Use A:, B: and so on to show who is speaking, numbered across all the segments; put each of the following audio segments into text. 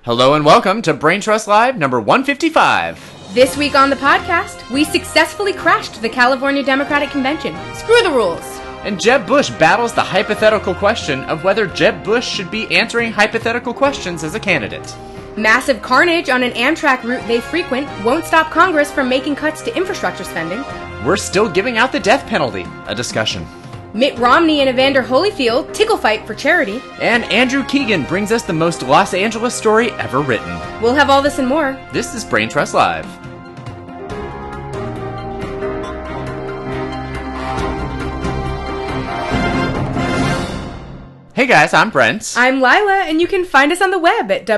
A: Hello and welcome to Brain Trust Live number 155.
B: This week on the podcast, we successfully crashed the California Democratic Convention. Screw the rules.
A: And Jeb Bush battles the hypothetical question of whether Jeb Bush should be answering hypothetical questions as a candidate.
B: Massive carnage on an Amtrak route they frequent won't stop Congress from making cuts to infrastructure spending.
A: We're still giving out the death penalty, a discussion.
B: Mitt Romney and Evander Holyfield tickle fight for charity.
A: And Andrew Keegan brings us the most Los Angeles story ever written.
B: We'll have all this and more.
A: This is Brain Trust Live. Hey guys, I'm Brent.
B: I'm Lila, and you can find us on the web at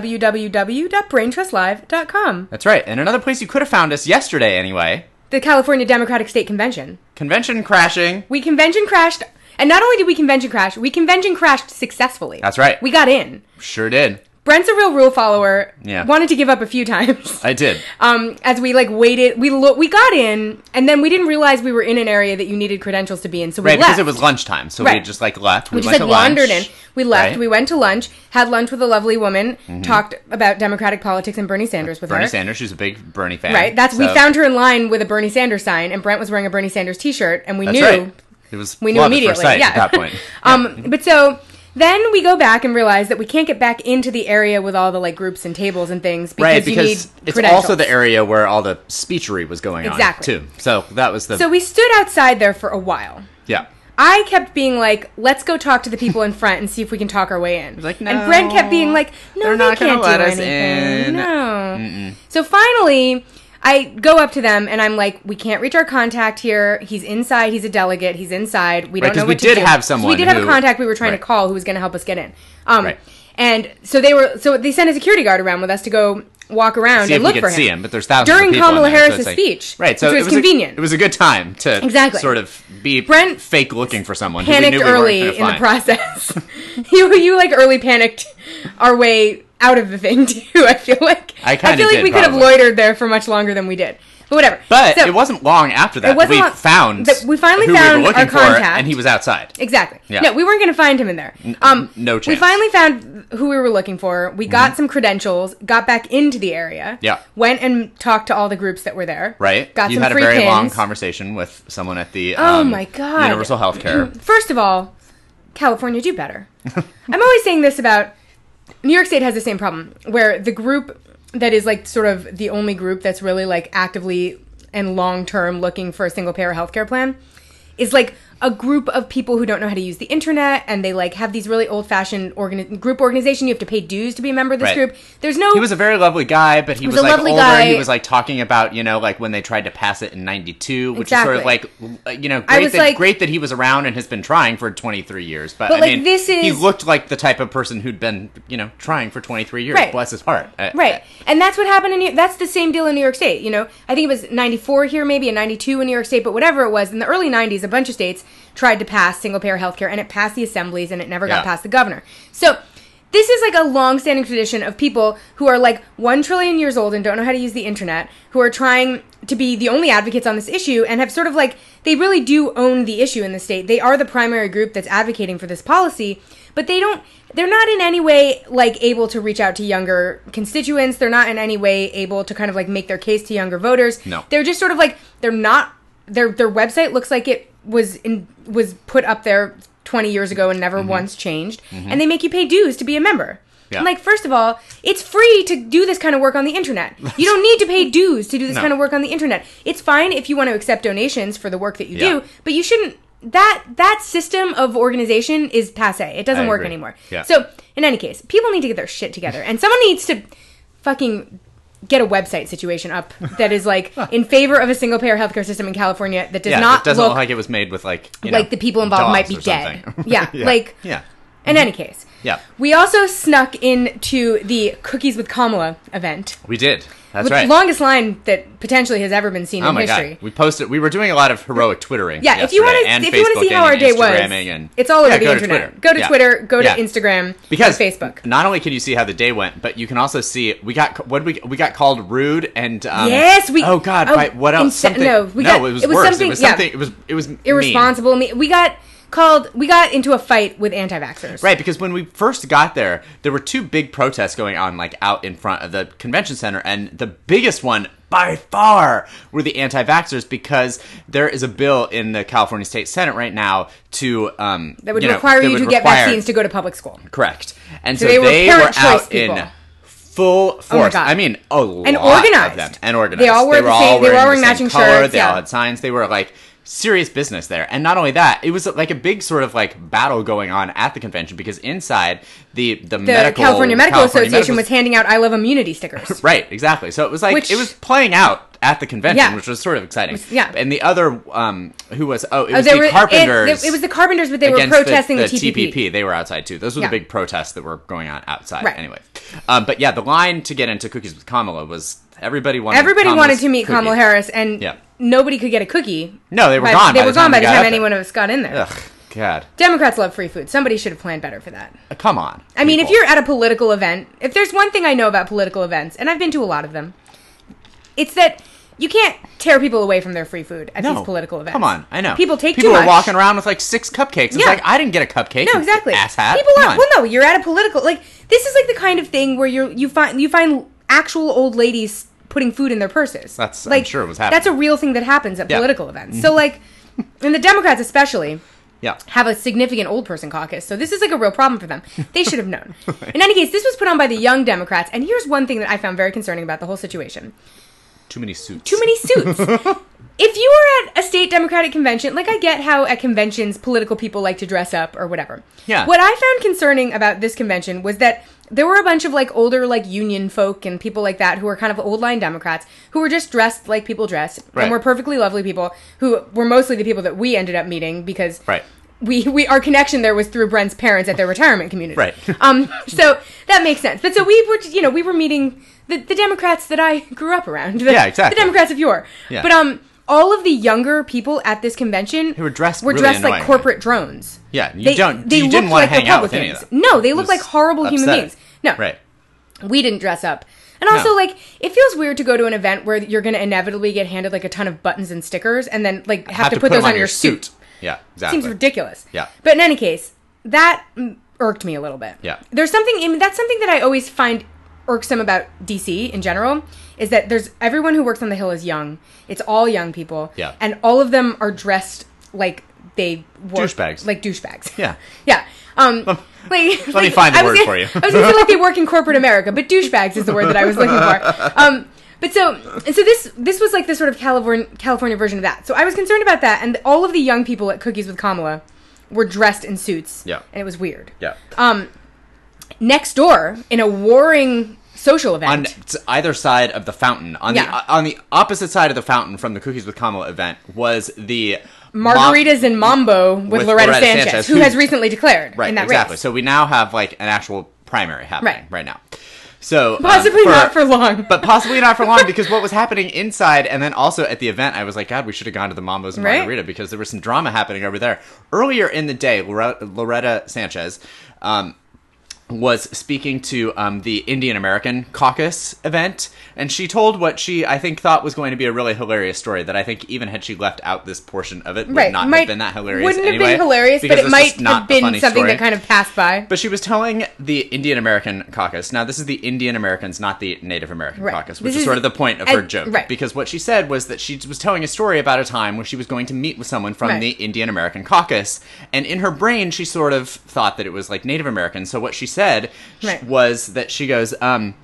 B: www.braintrustlive.com.
A: That's right, and another place you could have found us yesterday anyway.
B: The California Democratic State Convention.
A: Convention crashing.
B: We convention crashed, and not only did we convention crashed successfully.
A: That's right.
B: We got in.
A: Sure did.
B: Brent's a real rule follower.
A: Yeah.
B: Wanted to give up a few times.
A: I did.
B: As we waited, we got in, and then we didn't realize we were in an area that you needed credentials to be in, so we left.
A: Right, because it was lunchtime, so we just left.
B: We just
A: went to
B: wandered
A: lunch.
B: in. We left.
A: Right.
B: We went to lunch. Had lunch with a lovely woman. Talked about Democratic politics and Bernie Sanders with her.
A: Bernie Sanders, she's a big Bernie fan.
B: Right. We found her in line with a Bernie Sanders sign, and Brent was wearing a Bernie Sanders T-shirt, and we knew.
A: Right. It was
B: we knew
A: love at
B: immediately.
A: first sight
B: Yeah.
A: at that point.
B: But so. Then we go back and realize that we can't get back into the area with all the groups and tables and things because you need
A: it's
B: credentials.
A: also the area where all the speechery was going on too. So that was
B: So we stood outside there for a while.
A: Yeah.
B: I kept being like, let's go talk to the people in front and see if we can talk our way in.
A: Like, no,
B: and Brent kept being like, no,
A: they're
B: they
A: not
B: can't
A: gonna let
B: do
A: us
B: anything.
A: in.
B: No.
A: Mm-mm.
B: So finally, I go up to them and I'm like, we can't reach our contact here. He's inside. He's a delegate. He's inside. We don't know what to do.
A: Because we did have someone
B: we did have a
A: who-
B: contact we were trying to
A: Right.
B: call who was going to help us get in.
A: Right.
B: And so they sent a security guard around with us to go walk around
A: See
B: and
A: if
B: look
A: we
B: for
A: could
B: him.
A: see him, but there's thousands
B: During
A: of people
B: Kamala
A: in there, so
B: Harris's
A: it's like-
B: speech.
A: Right, so
B: which was convenient.
A: It was a good time to
B: Exactly.
A: sort of be
B: Brent
A: fake looking for someone who we
B: panicked
A: knew we weren't
B: early
A: gonna
B: in the
A: find.
B: process. you like early panicked our way out of the thing too. I feel like
A: I kinda
B: feel like
A: did,
B: we could have
A: probably.
B: loitered there for much longer than we did. But whatever.
A: But
B: So-
A: it wasn't long after that
B: It wasn't
A: we
B: long-
A: found
B: that we finally
A: who
B: found
A: we were looking
B: our
A: for,
B: contact.
A: and he was outside.
B: Exactly.
A: Yeah.
B: No, we weren't going to find him in there.
A: No chance.
B: We finally found who we were looking for. We got some credentials, got back into the area.
A: Yeah.
B: Went and talked to all the groups that were there.
A: Right.
B: Got
A: you
B: some
A: had a
B: free
A: very
B: pins.
A: long conversation with someone at the
B: Oh my God.
A: Universal Healthcare.
B: First of all, California, do better. I'm always saying this about New York State has the same problem where the group that is like sort of the only group that's really like actively and long-term looking for a single-payer healthcare plan is like a group of people who don't know how to use the internet, and they like have these really old-fashioned group organization. You have to pay dues to be a member of this
A: Right.
B: group. There's no...
A: He was a very lovely guy, but he was
B: a
A: like
B: lovely
A: older.
B: guy.
A: He was like talking about, like when they tried to pass it in 92, which is sort of like, great that he was around and has been trying for 23 years. But I
B: like,
A: mean,
B: this is-
A: he looked like the type of person who'd been, trying for 23 years.
B: Right.
A: Bless his heart.
B: Right. And that's what happened that's the same deal in New York State. I think it was 94 here maybe and 92 in New York State, but whatever it was, in the early 90s, a bunch of states tried to pass single-payer healthcare, and it passed the assemblies, and it never got past the governor. So this is like a long-standing tradition of people who are like 1 trillion years old and don't know how to use the internet, who are trying to be the only advocates on this issue and have sort of like, they really do own the issue in the state. They are the primary group that's advocating for this policy, but they're not in any way like able to reach out to younger constituents. They're not in any way able to kind of like make their case to younger voters.
A: No.
B: They're just sort of like, they're not, their website looks like it was put up there 20 years ago and never once changed. And they make you pay dues to be a member.
A: Yeah.
B: I'm like, first of all, it's free to do this kind of work on the internet. You don't need to pay dues to do this kind of work on the internet. It's fine if you want to accept donations for the work that you do, but you shouldn't. That system of organization is passé. It doesn't work
A: agree.
B: anymore.
A: Yeah.
B: So, in any case, people need to get their shit together. And someone needs to fucking get a website situation up that is like in favor of a single payer healthcare system in California that does not
A: it doesn't
B: look
A: look like it was made with like
B: the people involved might be
A: dogs or
B: dead.
A: something.
B: Yeah.
A: Yeah.
B: In any case.
A: Yeah.
B: We also snuck into the Cookies with Kamala event.
A: We did. That's
B: with
A: right.
B: the longest line that potentially has ever been seen
A: Oh
B: in
A: my
B: history.
A: God. We were doing a lot of heroic Twittering.
B: Yeah, if you want to see how our day was, it's all over the internet. Go to Twitter, go to Instagram,
A: because
B: go to Facebook.
A: Not only can you see how the day went, but you can also see we got called rude and
B: yes, we.
A: Oh God, what else? Something.
B: It was
A: worse.
B: something.
A: It was something. It was
B: irresponsible. We got we got into a fight with anti-vaxxers.
A: Right, because when we first got there were two big protests going on, like, out in front of the convention center, and the biggest one by far were the anti-vaxxers, because there is a bill in the California State Senate right now to
B: that would require you to get vaccines to go to public school.
A: Correct. And so they were out
B: people.
A: In full force. Oh my God. I mean, a lot
B: organized.
A: Of them. And organized.
B: They all were they were wearing matching shirts.
A: They all had signs. They were like serious business there. And not only that, it was like a big sort of like battle going on at the convention, because inside the
B: California Medical Association was handing out I Love Immunity stickers.
A: Right, exactly. So it was like it was playing out at the convention, which was sort of exciting. And the other who was the Carpenters.
B: It was the Carpenters, but they were protesting the
A: TPP. They were outside too. Those were the big protests that were going on outside. Right. Anyway, but yeah, the line to get into Cookies with Kamala was everybody wanted
B: to meet Kamala Harris, and nobody could get a cookie.
A: No, they were gone.
B: They were gone by the time anyone of us got in there.
A: Ugh, God.
B: Democrats love free food. Somebody should have planned better for that.
A: Come on.
B: I mean, if you're at a political event, if there's one thing I know about political events, and I've been to a lot of them, it's that you can't tear people away from their free food at these political events.
A: Come on, I know.
B: People too much.
A: People are walking around with like 6 cupcakes. It's like, I didn't get a cupcake.
B: No, exactly.
A: Asshat.
B: Well, no, you're at a political, like, this is like the kind of thing where you find actual old ladies putting food in their purses.
A: That's,
B: like,
A: I'm sure it was happening.
B: That's a real thing that happens at political events. So, like, and the Democrats especially have a significant old person caucus. So this is like a real problem for them. They should have known. In any case, this was put on by the Young Democrats. And here's one thing that I found very concerning about the whole situation.
A: Too many suits.
B: If you were at a state Democratic convention, like, I get how at conventions political people like to dress up or whatever.
A: Yeah.
B: What I found concerning about this convention was that there were a bunch of, like, older, like, union folk and people like that who were kind of old-line Democrats who were just dressed like people dress and were perfectly lovely people who were mostly the people that we ended up meeting because we our connection there was through Brent's parents at their retirement community.
A: Right.
B: So that makes sense. But so we were meeting the Democrats that I grew up around.
A: Exactly.
B: The Democrats of yore. Yeah. But all of the younger people at this convention
A: who were dressed
B: like corporate drones.
A: Yeah, you didn't want to hang out with any of them.
B: No, they looked like horrible human beings. No.
A: Right.
B: We didn't dress up. And also, like, it feels weird to go to an event where you're going to inevitably get handed, like, a ton of buttons and stickers and then, like, have to put those on your suit.
A: Yeah, exactly.
B: Seems ridiculous.
A: Yeah.
B: But in any case, that irked me a little bit.
A: Yeah.
B: That's something that I always find irksome about DC in general, is that everyone who works on the Hill is young. It's all young people.
A: Yeah.
B: And all of them are dressed like they work...
A: Douchebags.
B: Like douchebags.
A: Yeah.
B: Yeah.
A: Let me find the word for you.
B: I was going to say like they work in corporate America, but douchebags is the word that I was looking for. But so this was like the sort of California version of that. So I was concerned about that, and all of the young people at Cookies with Kamala were dressed in suits.
A: Yeah.
B: And it was weird.
A: Yeah.
B: Next door, in a warring social event.
A: On either side of the fountain, on the opposite side of the fountain from the Cookies with Kamala event was the
B: Margaritas and Mambo with Loretta Sanchez, who has recently declared in that race.
A: So we now have like an actual primary happening right now. So
B: possibly not for long.
A: But possibly not for long, because what was happening inside and then also at the event, I was like, God, we should have gone to the Mambos and Margarita, because there was some drama happening over there. Earlier in the day, Loretta Sanchez was speaking to the Indian American Caucus event, and she told what she, I think, thought was going to be a really hilarious story that I think even had she left out this portion of it would not have been that hilarious.
B: Wouldn't have been hilarious, but it might have been something that kind of passed by.
A: But she was telling the Indian American Caucus, now this is the Indian Americans, not the Native American Caucus, which is sort of the point of her joke. Because what she said was that she was telling a story about a time when she was going to meet with someone from the Indian American Caucus, and in her brain she sort of thought that it was like Native American. So what she said was that she goes, I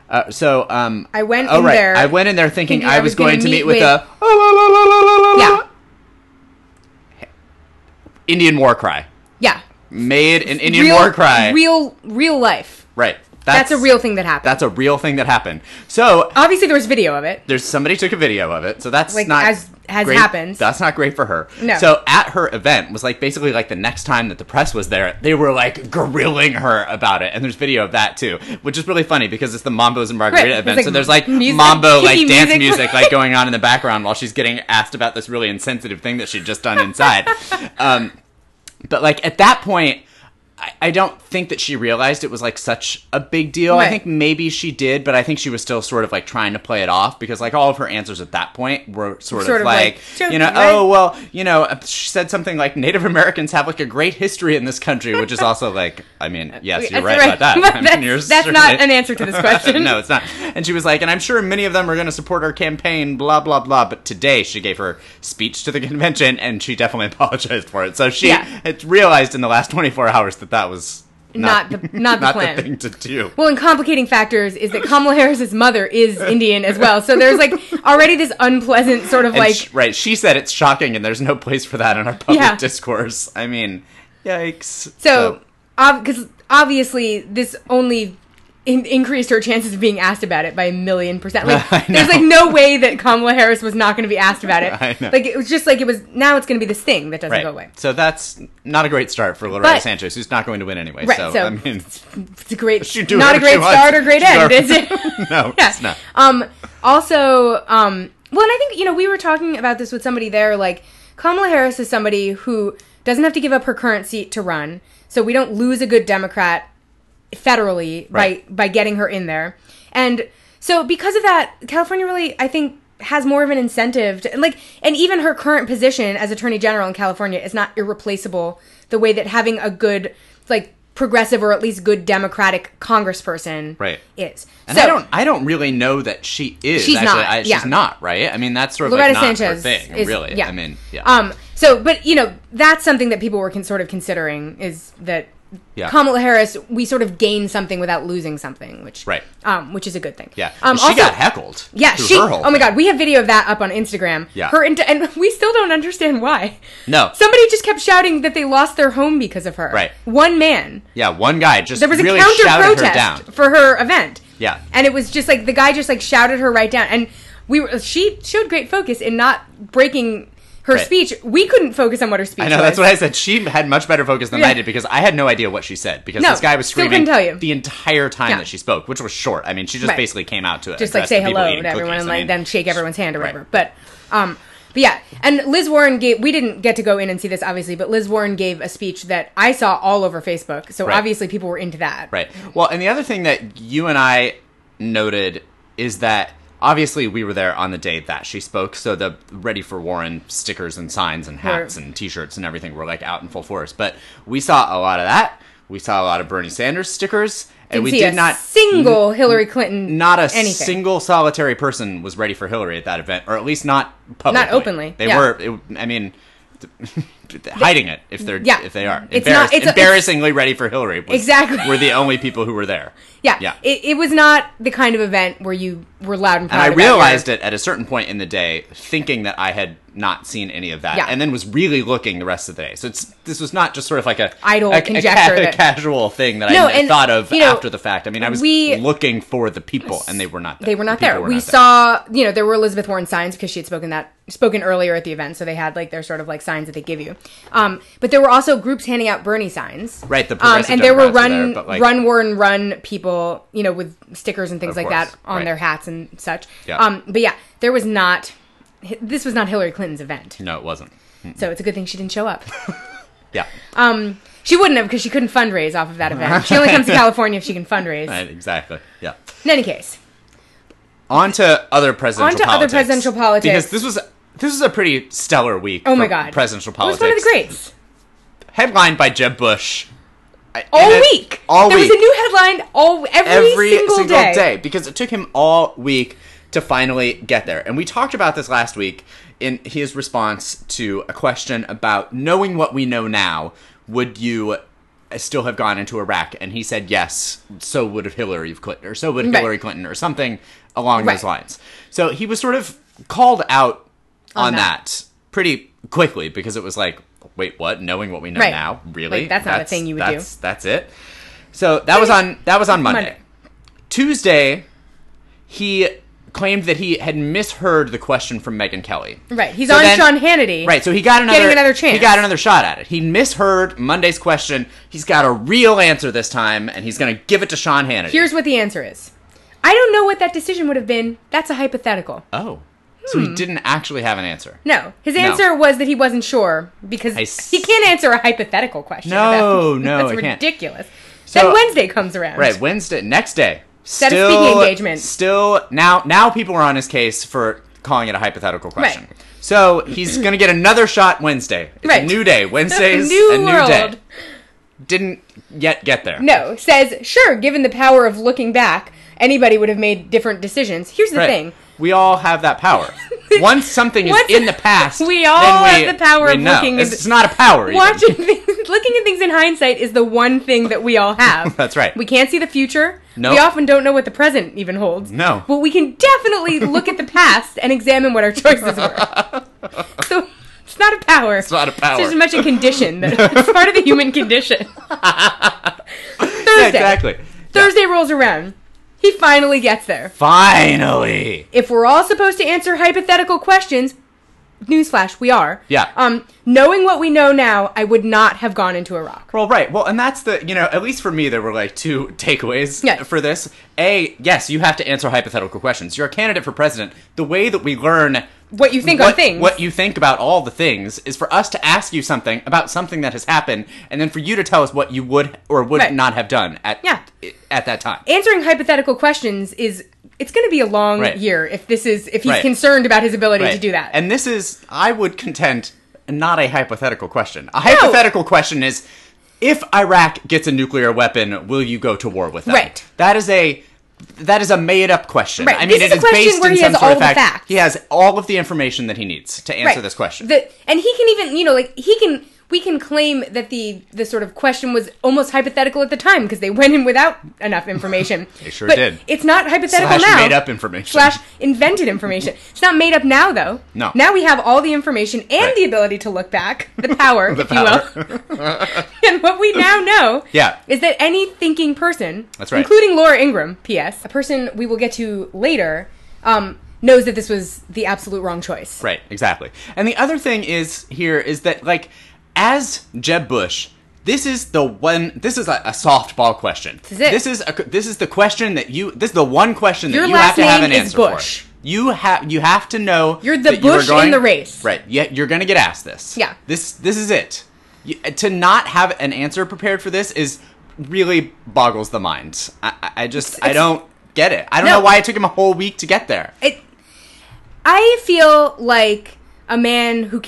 A: went in there. I went in there thinking I was going to meet with a Indian war cry.
B: Yeah.
A: Made an Indian war cry.
B: Real life.
A: Right.
B: That's a real thing that happened.
A: That's a real thing that happened. So
B: obviously there was video of it.
A: Somebody took a video of it. So that's
B: like,
A: not
B: as
A: great.
B: Happens.
A: That's not great for her.
B: No.
A: So at her event was like basically like the next time that the press was there, they were like grilling her about it. And there's video of that too, which is really funny because it's the Mambos and Margarita event. Like, so there's like Mambo like dance music like going on in the background while she's getting asked about this really insensitive thing that she'd just done inside. But like at that point, I don't think that she realized it was like such a big deal.
B: Right.
A: I think maybe she did, but I think she was still sort of like trying to play it off because like all of her answers at that point were sort of like
B: joking,
A: you know,
B: right?
A: oh, well, you know, she said something like Native Americans have like a great history in this country, which is also like, I mean, yes, you're right about that. I mean,
B: that's not an answer to this question.
A: No, it's not. And she was like, and I'm sure many of them are going to support our campaign, blah, blah, blah. But today she gave her speech to the convention and she definitely apologized for it. So she had realized in the last 24 hours that was not the plan. The thing to do.
B: Well, and complicating factors is that Kamala Harris's mother is Indian as well. So there's like already this unpleasant sort of
A: right. She said it's shocking and there's no place for that in our public discourse. I mean, yikes.
B: So, because obviously this only increased her chances of being asked about it by 1,000,000%. Like, there's like no way that Kamala Harris was not going to be asked about it.
A: I know.
B: Like it was just like now it's going to be this thing that doesn't go away.
A: So that's not a great start for Loretta Sanchez, who's not going to win anyway.
B: Right.
A: So I mean,
B: it's a great, not a great start or great end, is it?
A: No, it's not.
B: Also, well, and I think we were talking about this with somebody there. Like Kamala Harris is somebody who doesn't have to give up her current seat to run, so we don't lose a good Democrat federally by getting her in there. And so because of that, California really, I think, has more of an incentive to, and even her current position as Attorney General in California is not irreplaceable the way that having a good, progressive or at least good Democratic congressperson is.
A: And so, I don't really know that she is.
B: She's
A: actually.
B: not.
A: She's not, right? I mean, that's sort of
B: Loretta
A: not
B: Sanchez
A: her thing, really.
B: Yeah.
A: I mean, yeah.
B: So, but, that's something that people were sort of considering is that Kamala Harris, we sort of gain something without losing something, which is a good thing.
A: Yeah, she also got heckled.
B: Yeah, oh my God, we have video of that up on Instagram.
A: Yeah,
B: and we still don't understand why.
A: No,
B: somebody just kept shouting that they lost their home because of her.
A: Right,
B: one man.
A: Yeah, one guy just
B: there was
A: really
B: a counter
A: shouted
B: protest
A: her down
B: for her event.
A: Yeah,
B: and it was just like the guy just shouted her right down, and she showed great focus in not breaking her speech. We couldn't focus on what her speech was.
A: I know, that's what I said. She had much better focus than I did because I had no idea what she said because this guy was screaming the entire time that she spoke, which was short. I mean, she just basically came out to it.
B: Just say hello to everyone and then shake everyone's hand or whatever. But yeah, and Liz Warren we didn't get to go in and see this obviously, but Liz Warren gave a speech that I saw all over Facebook. So obviously people were into that.
A: Right. Well, and the other thing that you and I noted is that obviously, we were there on the day that she spoke, so the Ready for Warren stickers and signs and hats and T-shirts and everything were out in full force. But we saw a lot of that. We saw a lot of Bernie Sanders stickers, and we did not
B: single Hillary Clinton.
A: Not a single solitary person was ready for Hillary at that event, or at least not publicly.
B: Not openly.
A: They were. I mean. Hiding it if they are embarrassingly ready for Hillary. We're the only people who were there.
B: Yeah. It was not the kind of event where you were loud and proud.
A: And I realized it at a certain point in the day, thinking that I had not seen any of that, and then was really looking the rest of the day. So this was not just sort of like a casual thing that I thought of after the fact. I mean, I was looking for the people, and they were not there.
B: They were not there. We saw, there were Elizabeth Warren signs because she had spoken earlier at the event, so they had their sort of signs that they give you. But there were also groups handing out Bernie signs,
A: right? The progressive
B: and there were
A: run
B: Warren run people, with stickers and things like that on their hats and such.
A: Yeah.
B: But yeah, there was not. This was not Hillary Clinton's event.
A: No, it wasn't.
B: So it's a good thing she didn't show up.
A: Yeah.
B: She wouldn't have because she couldn't fundraise off of that event. She only comes to California if she can fundraise.
A: Right, exactly. Yeah.
B: In any case.
A: On to other presidential politics. Because this was a pretty stellar week
B: for
A: presidential politics.
B: It was one of the greats.
A: Headlined by Jeb Bush.
B: All week. There was a new headline every single day.
A: Because it took him all week to finally get there. And we talked about this last week in his response to a question about knowing what we know now, would you still have gone into Iraq? And he said yes, so would Hillary Clinton, or so would Hillary Clinton, or something along those lines. So he was sort of called out on that pretty quickly because it was wait, what? Knowing what we know now? Really?
B: That's not a thing you would do.
A: That's it. So that was on Monday. Tuesday, he claimed that he had misheard the question from Megyn Kelly.
B: Right. He's on Sean Hannity.
A: Right. So he got another
B: chance.
A: He got another shot at it. He misheard Monday's question. He's got a real answer this time, and he's going to give it to Sean Hannity.
B: Here's what the answer is. I don't know what that decision would have been. That's a hypothetical.
A: Oh. So he didn't actually have an answer.
B: No. His answer was that he wasn't sure because he can't answer a hypothetical question.
A: No,
B: that's
A: I can't.
B: Ridiculous. So, then Wednesday comes around.
A: Right, next day.
B: Set a speaking engagement.
A: Still, now people are on his case for calling it a hypothetical question.
B: Right.
A: So he's going to get another shot Wednesday. It's a new day. Wednesday's a new day. Didn't yet get there.
B: No. Says, sure, given the power of looking back, anybody would have made different decisions. Here's the thing.
A: We all have that power. Once something is in the past,
B: we all have the power of looking.
A: It's not a power.
B: Watching things, looking at things in hindsight is the one thing that we all have.
A: That's right.
B: We can't see the future.
A: Nope.
B: We often don't know what the present even holds.
A: No.
B: But we can definitely look at the past and examine what our choices were. So it's not a power.
A: It's not a power.
B: It's just as much a condition. It's part of the human condition. Thursday.
A: Yeah, exactly.
B: Thursday rolls around. He finally gets there.
A: Finally!
B: If we're all supposed to answer hypothetical questions, newsflash, we are.
A: Yeah.
B: Knowing what we know now, I would not have gone into Iraq.
A: Well, right. Well, and that's at least for me, there were like two takeaways for this. A, yes, you have to answer hypothetical questions. You're a candidate for president. The way that we learn
B: what you think on things.
A: What you think about all the things is for us to ask you something about something that has happened, and then for you to tell us what you would or would not have done at that time.
B: Answering hypothetical questions it's going to be a long year if he's concerned about his ability to do that.
A: And this is, I would contend, not a hypothetical question. A hypothetical question is, if Iraq gets a nuclear weapon, will you go to war with them?
B: Right.
A: That is a made-up question.
B: Right.
A: I mean,
B: it is based in some sort of fact.
A: He has all of the information that he needs to answer this question.
B: And he can even, we can claim that the sort of question was almost hypothetical at the time because they went in without enough information.
A: They sure did.
B: It's not hypothetical
A: /
B: now.
A: Made-up information.
B: / invented information. It's not made up now, though.
A: No.
B: Now we have all the information and the ability to look back, the power, if you will. And what we now know is that any thinking person, including Laura Ingraham, P.S., a person we will get to later, knows that this was the absolute wrong choice.
A: Right, exactly. And the other thing is that, like, as Jeb Bush, this is a softball question.
B: This is it.
A: This is the question this is the one question that you have to have an answer
B: Bush.
A: for. You have to know
B: you're the Bush in the race.
A: Right. Yeah, you're going to get asked this.
B: Yeah.
A: This is it. To not have an answer prepared for this is really boggles the mind. I don't get it. I don't know why it took him a whole week to get there.
B: I feel like a man who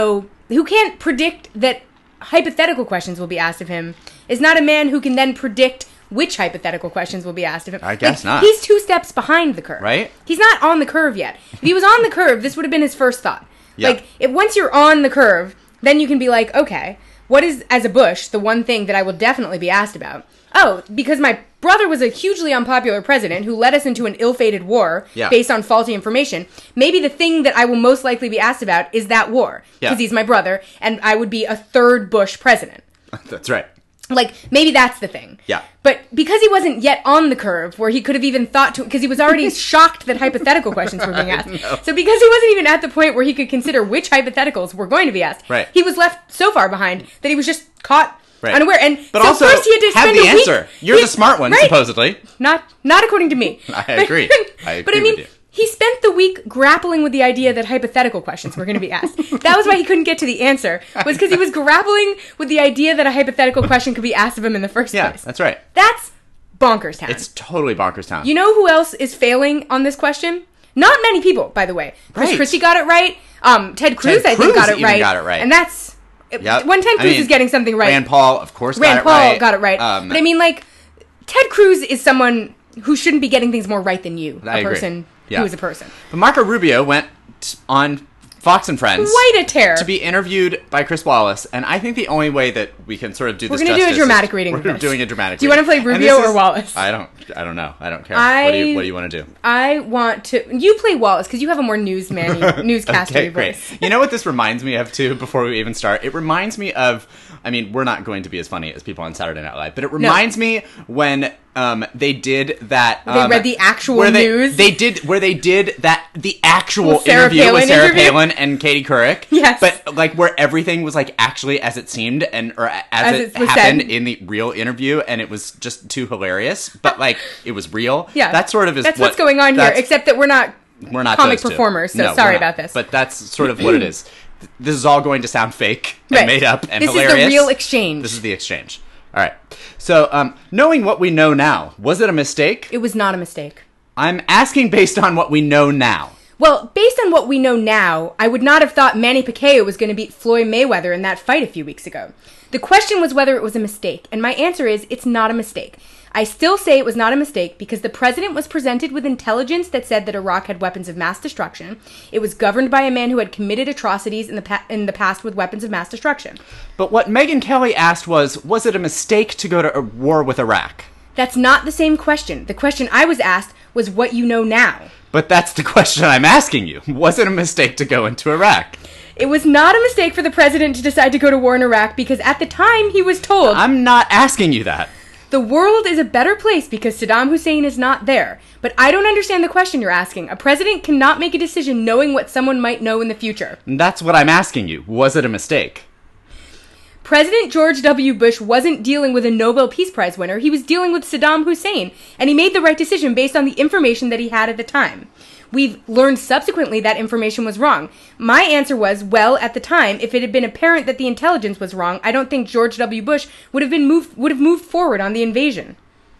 B: can't predict that hypothetical questions will be asked of him is not a man who can then predict which hypothetical questions will be asked of him.
A: I guess not.
B: He's 2 steps behind the curve.
A: Right?
B: He's not on the curve yet. If he was on the curve, this would have been his first thought.
A: Yeah.
B: Like, once you're on the curve, then you can be like, okay, what is, as a Bush, the one thing that I will definitely be asked about? Oh, because my brother was a hugely unpopular president who led us into an ill-fated war based on faulty information. Maybe the thing that I will most likely be asked about is that war. Because he's my brother, and I would be a 3rd Bush president.
A: That's right.
B: Like, maybe that's the thing.
A: Yeah.
B: But because he wasn't yet on the curve where he could have even thought to, because he was already shocked that hypothetical questions were being asked. So because he wasn't even at the point where he could consider which hypotheticals were going to be asked, he was left so far behind that he was just caught unaware.
A: But so also, first he had to spend the answer. You're the smart one, supposedly.
B: Not according to me.
A: I agree.
B: But I mean, with you. He spent the week grappling with the idea that hypothetical questions were going to be asked. That was why he couldn't get to the answer, was because he was grappling with the idea that a hypothetical question could be asked of him in the first place.
A: Yeah, that's right.
B: That's bonkers town.
A: It's totally bonkers town.
B: You know who else is failing on this question? Not many people, by the way. Chris Christie got it right. Ted Cruz, I think, got it right. And that's... When Ted Cruz is getting something right...
A: Rand Paul, of course, got it right.
B: Rand Paul got it right. But I mean, like, Ted Cruz is someone who shouldn't be getting things more right than you.
A: I agree.
B: Person who is a person.
A: But Marco Rubio went on Fox and Friends.
B: Quite a tear.
A: To be interviewed by Chris Wallace. And I think the only way that we can sort of do this
B: justice... We're going to do a dramatic reading of this.
A: We're doing a dramatic
B: reading. Do you want to play Rubio or Wallace?
A: I don't know. I don't care. What do you want to do?
B: I want to... You play Wallace, because you have a more newscastery voice.
A: Great. You know what this reminds me of, too, before we even start? It reminds me of... I mean, we're not going to be as funny as people on Saturday Night Live, but it reminds me when they did that...
B: they read the actual news?
A: They did the actual interview with Sarah Palin and Katie Couric.
B: Yes.
A: But, like, where everything was, like, actually as it seemed, or as it happened in the real interview, and it was just too hilarious, but, like, it was real.
B: Yeah.
A: That sort of is
B: what's going on here, except that we're not
A: We're not
B: comic performers, so sorry about this.
A: But that's sort of what it is. This is all going to sound fake and made up and hilarious.
B: This is the real exchange.
A: This is the exchange. All right. So, knowing what we know now, was it a mistake?
B: It was not a mistake.
A: I'm asking based on what we know now.
B: Well, based on what we know now, I would not have thought Manny Pacquiao was going to beat Floyd Mayweather in that fight a few weeks ago. The question was whether it was a mistake, and my answer is it's not a mistake. I still say it was not a mistake because the president was presented with intelligence that said that Iraq had weapons of mass destruction. It was governed by a man who had committed atrocities in the past with weapons of mass destruction.
A: But what Megyn Kelly asked was it a mistake to go to a war with Iraq?
B: That's not the same question. The question I was asked was what you know now.
A: But that's the question I'm asking you. Was it a mistake to go into Iraq?
B: It was not a mistake for the president to decide to go to war in Iraq because at the time he was told...
A: I'm not asking you that.
B: The world is a better place because Saddam Hussein is not there. But I don't understand the question you're asking. A president cannot make a decision knowing what someone might know in the future.
A: That's what I'm asking you. Was it a mistake?
B: President George W. Bush wasn't dealing with a Nobel Peace Prize winner. He was dealing with Saddam Hussein. And he made the right decision based on the information that he had at the time. We've learned subsequently that information was wrong. My answer was, well, at the time, if it had been apparent that the intelligence was wrong, I don't think George W. Bush would have moved forward on the invasion.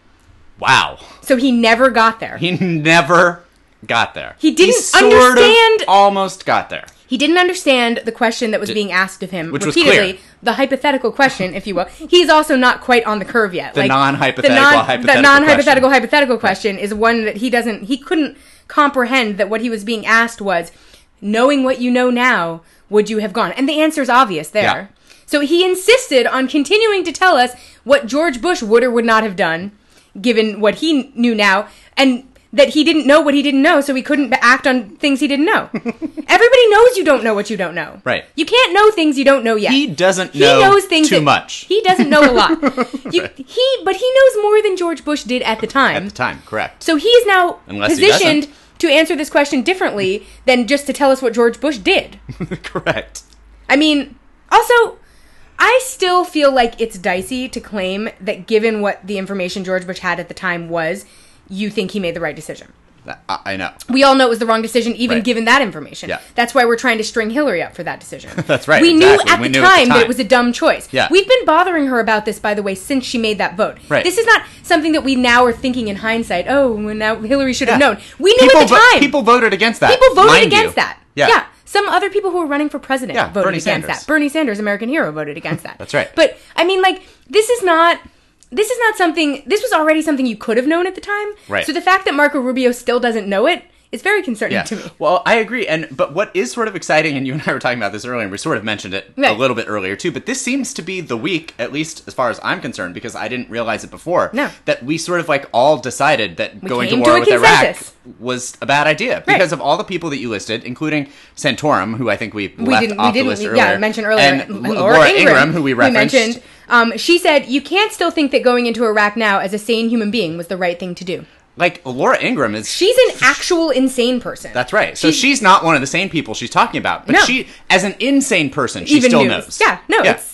A: Wow.
B: So he never got there.
A: He never got there.
B: He didn't understand.
A: Almost got there.
B: He didn't understand the question that was being asked of him
A: which
B: repeatedly.
A: Was clear.
B: The hypothetical question, if you will. He's also not quite on the curve yet.
A: The non-hypothetical
B: hypothetical question is one that he couldn't comprehend that what he was being asked was, knowing what you know now, would you have gone? And the answer is obvious there. Yeah. So he insisted on continuing to tell us what George Bush would or would not have done, given what he knew now, and that he didn't know what he didn't know, so he couldn't act on things he didn't know. Everybody knows you don't know what you don't know.
A: Right.
B: You can't know things you don't know yet.
A: He doesn't know too much.
B: He doesn't know a lot.
A: Right.
B: But he knows more than George Bush did at the time.
A: At the time, correct.
B: So he is now positioned to answer this question differently than just to tell us what George Bush did.
A: Correct.
B: I mean, also, I still feel like it's dicey to claim that given what the information George Bush had at the time was, you think he made the right decision.
A: I know.
B: We all know it was the wrong decision, even given that information.
A: Yeah.
B: That's why we're trying to string Hillary up for that decision.
A: That's right.
B: We knew at the time that it was a dumb choice.
A: Yeah.
B: We've been bothering her about this, by the way, since she made that vote.
A: Right.
B: This is not something that we now are thinking in hindsight, oh, now Hillary should have known. We knew at the time.
A: People voted against that.
B: People voted against that.
A: Yeah.
B: Some other people who were running for president voted
A: Bernie
B: against
A: Sanders.
B: that. Bernie Sanders, American hero, voted against that.
A: That's right.
B: But, I mean, like, this is not something, this was already something you could have known at the time.
A: Right.
B: So the fact that Marco Rubio still doesn't know it is very concerning to me.
A: Well, I agree. But what is sort of exciting, and you and I were talking about this earlier, and we sort of mentioned it a little bit earlier too, but this seems to be the week, at least as far as I'm concerned, because I didn't realize it before, that we sort of like all decided that going to war with Iraq was a bad idea. Because of all the people that you listed, including Santorum, who I think we left off the list earlier.
B: Yeah, mentioned earlier.
A: And Laura Ingraham, who we referenced.
B: She said, you can't still think that going into Iraq now as a sane human being was the right thing to do.
A: Like, Laura Ingraham is...
B: She's an actual insane person.
A: That's right. So she's not one of the sane people she's talking about. But she, as an insane person, she still knows.
B: Yeah,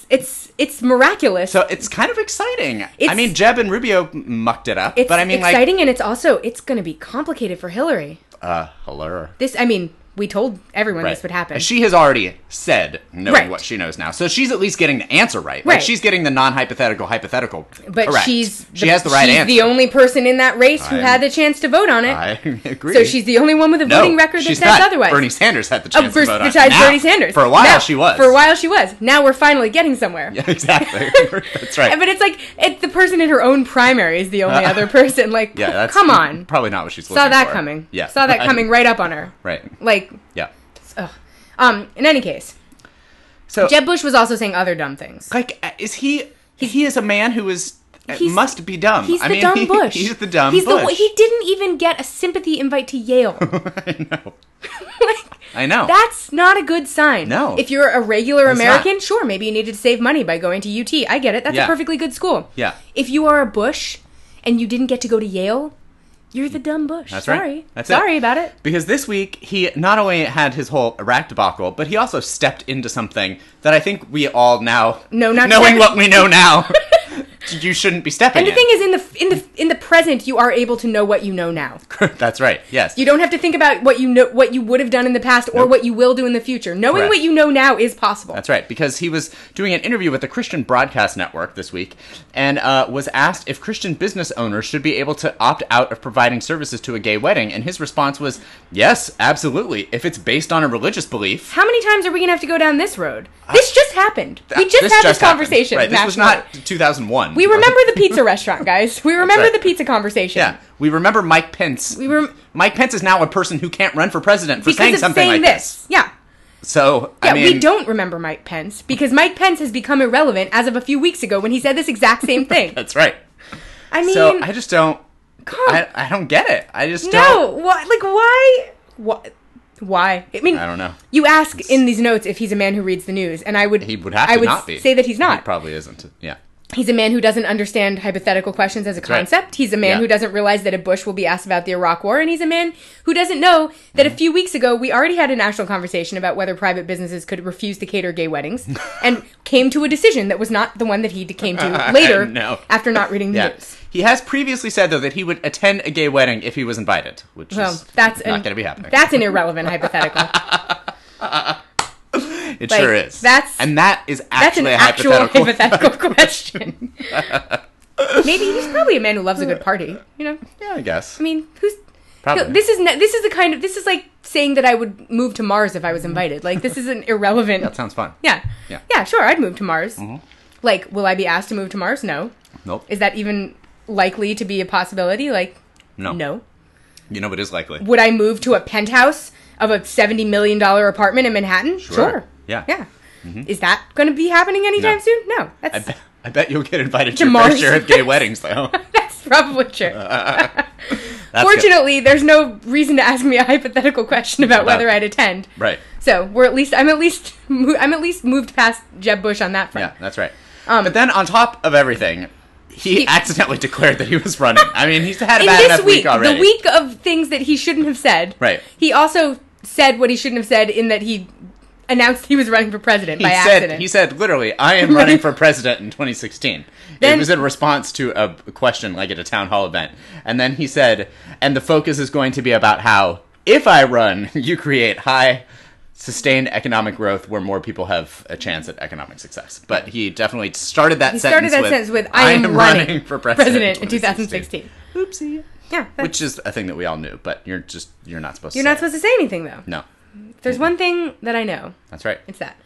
B: it's miraculous.
A: So it's kind of exciting. I mean, Jeb and Rubio mucked it up.
B: It's
A: but I mean,
B: exciting, and it's going to be complicated for Hillary.
A: Hillary.
B: We told everyone this would happen.
A: She has already said, knowing what she knows now. So she's at least getting the answer right. Like, she's getting the non-hypothetical correct.
B: She
A: has the right answer.
B: She's the only person in that race who had the chance to vote on it.
A: I agree.
B: So she's the only one with a voting record that says otherwise.
A: Bernie Sanders had the chance to vote on it.
B: Besides Bernie Sanders.
A: For a while, she was.
B: For a while, she was. Now we're finally getting somewhere.
A: Yeah, exactly. That's right.
B: But it's like, the person in her own primary is the only other person. Like, that's come on.
A: Probably not what she's looking
B: for. Saw that
A: for.
B: coming.
A: Yeah.
B: Saw that coming right up on her.
A: Right.
B: Like,
A: yeah.
B: In any case, so Jeb Bush was also saying other dumb things.
A: Like, he is a man who must be dumb.
B: He's the dumb Bush.
A: He's the dumb Bush.
B: He didn't even get a sympathy invite to Yale.
A: I know. I know.
B: That's not a good sign.
A: No.
B: If you're a regular American, sure, maybe you needed to save money by going to UT. I get it. That's a perfectly good school.
A: Yeah.
B: If you are a Bush and you didn't get to go to Yale, you're the dumb Bush.
A: That's
B: Sorry.
A: Right. That's
B: Sorry about it.
A: Because this week, he not only had his whole Iraq debacle, but he also stepped into something that I think we all now, knowing what we know now, you shouldn't be stepping in.
B: And the thing is, in the present, you are able to know what you know now.
A: That's right. Yes.
B: You don't have to think about what you would have done in the past or what you will do in the future. Knowing what you know now is possible.
A: That's right, because he was doing an interview with the Christian Broadcast Network this week and was asked if Christian business owners should be able to opt out of providing services to a gay wedding, and his response was, yes, absolutely, if it's based on a religious belief.
B: How many times are we going to have to go down this road? This just happened. We just had this conversation.
A: Right, this was not 2001.
B: We remember the pizza restaurant, guys. We remember the pizza conversation.
A: Yeah, we remember Mike Pence. Mike Pence is now a person who can't run for president for saying something like this.
B: Yeah.
A: So, I mean...
B: we don't remember Mike Pence, because Mike Pence has become irrelevant as of a few weeks ago when he said this exact same thing.
A: That's right.
B: I mean...
A: So, I just don't... I don't get it. I just don't...
B: No, what? Like, why? What? Why? I mean,
A: I don't know.
B: You ask in these notes if he's a man who reads the news, and I would...
A: He would have to not be.
B: Say that he's not.
A: He probably isn't. Yeah.
B: He's a man who doesn't understand hypothetical questions as a concept. Right. He's a man who doesn't realize that a Bush will be asked about the Iraq War. And he's a man who doesn't know that a few weeks ago, we already had a national conversation about whether private businesses could refuse to cater gay weddings and came to a decision that was not the one that he came to later after not reading the news.
A: He has previously said, though, that he would attend a gay wedding if he was invited, which is not going to be happening.
B: That's an irrelevant hypothetical.
A: It sure is. That is actually a
B: hypothetical question. Maybe he's probably a man who loves a good party, you know?
A: Yeah, I guess.
B: I mean, this is like saying that I would move to Mars if I was invited. Like, this is an irrelevant...
A: That sounds fun.
B: Yeah, sure, I'd move to Mars. Mm-hmm. Like, will I be asked to move to Mars? No.
A: Nope.
B: Is that even likely to be a possibility? Like, no.
A: You know what is likely?
B: Would I move to a penthouse of a $70 million apartment in Manhattan? Sure.
A: Yeah.
B: Mm-hmm. Is that going to be happening anytime soon? No.
A: I bet you'll get invited to your fair share of gay weddings, though.
B: That's probably true. Fortunately, there's no reason to ask me a hypothetical question about whether I'd attend.
A: Right.
B: So I'm at least moved past Jeb Bush on that front.
A: Yeah, that's right. But then on top of everything, he accidentally declared that he was running. I mean, he's had a bad enough week already.
B: The week of things that he shouldn't have said.
A: Right.
B: He also said what he shouldn't have said in that he announced he was running for president by accident.
A: He said, literally, I am running for president in 2016. It was in response to a question, like at a town hall event. And then he said, and the focus is going to be about how, if I run, you create high, sustained economic growth where more people have a chance at economic success. But he definitely started that sentence with, I am running for president in 2016.
B: Oopsie. Yeah.
A: Which is a thing that we all knew, but you're not supposed to say.
B: You're not supposed to say anything, though.
A: No.
B: There's one thing that I know.
A: That's right.
B: It's that.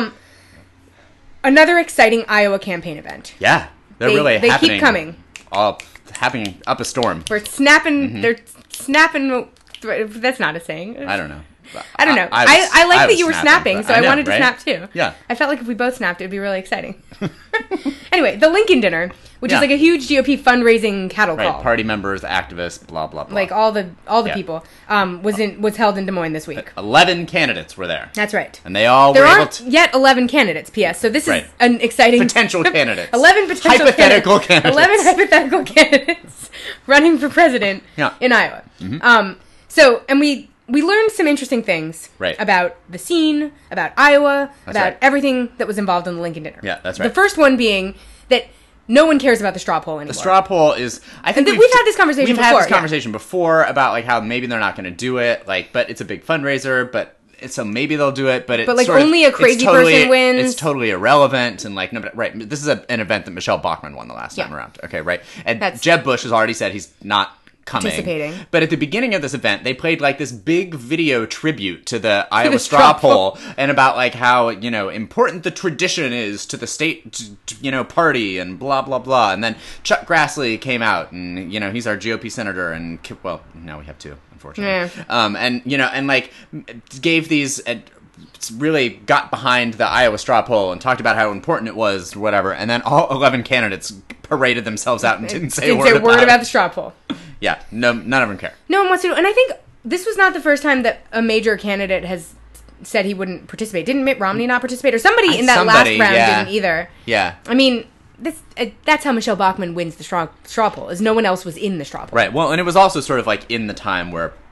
B: Another exciting Iowa campaign event.
A: Yeah. They
B: keep coming.
A: Happening up a storm.
B: We're snapping. Mm-hmm. They're snapping. That's not a saying.
A: I don't know.
B: I don't know. I like that you were snapping, so I wanted to snap too.
A: Yeah.
B: I felt like if we both snapped, it would be really exciting. Anyway, the Lincoln Dinner, which is like a huge GOP fundraising cattle call.
A: Party members, activists, blah blah blah.
B: Like all the people was held in Des Moines this week.
A: 11 candidates were there.
B: That's right.
A: And they all
B: there
A: were able
B: aren't
A: to...
B: yet 11 candidates. P.S. So this is an exciting
A: potential candidates.
B: 11 potential
A: hypothetical candidates.
B: 11 hypothetical candidates running for president in Iowa. Mm-hmm. So we learned some interesting things about the scene, about Iowa, about everything that was involved in the Lincoln Dinner.
A: Yeah, that's right.
B: The first one being that no one cares about the straw poll anymore.
A: The straw poll is... I think
B: we've had this conversation before.
A: We've had this conversation before about like how maybe they're not going to do it, but it's a big fundraiser, so maybe they'll do it, but it's
B: like only a crazy person wins.
A: It's totally irrelevant, and like nobody. Right, this is an event that Michelle Bachmann won the last time around. Okay, right, and Jeb Bush has already said he's not participating. But at the beginning of this event, they played like this big video tribute to the Iowa straw poll and about like how, important the tradition is to the state, party and blah, blah, blah. And then Chuck Grassley came out and, he's our GOP senator and, well, now we have two, unfortunately. Yeah. And like gave these... really got behind the Iowa straw poll and talked about how important it was, or whatever, and then all 11 candidates paraded themselves out and didn't say a word about
B: the straw poll.
A: Yeah, none of them care.
B: No one wants to, and I think this was not the first time that a major candidate has said he wouldn't participate. Didn't Mitt Romney not participate? Or somebody in that last round didn't either.
A: Yeah.
B: I mean... that's how Michelle Bachmann wins the straw poll, is no one else was in the straw poll.
A: Right, well, and it was also sort of like in the time where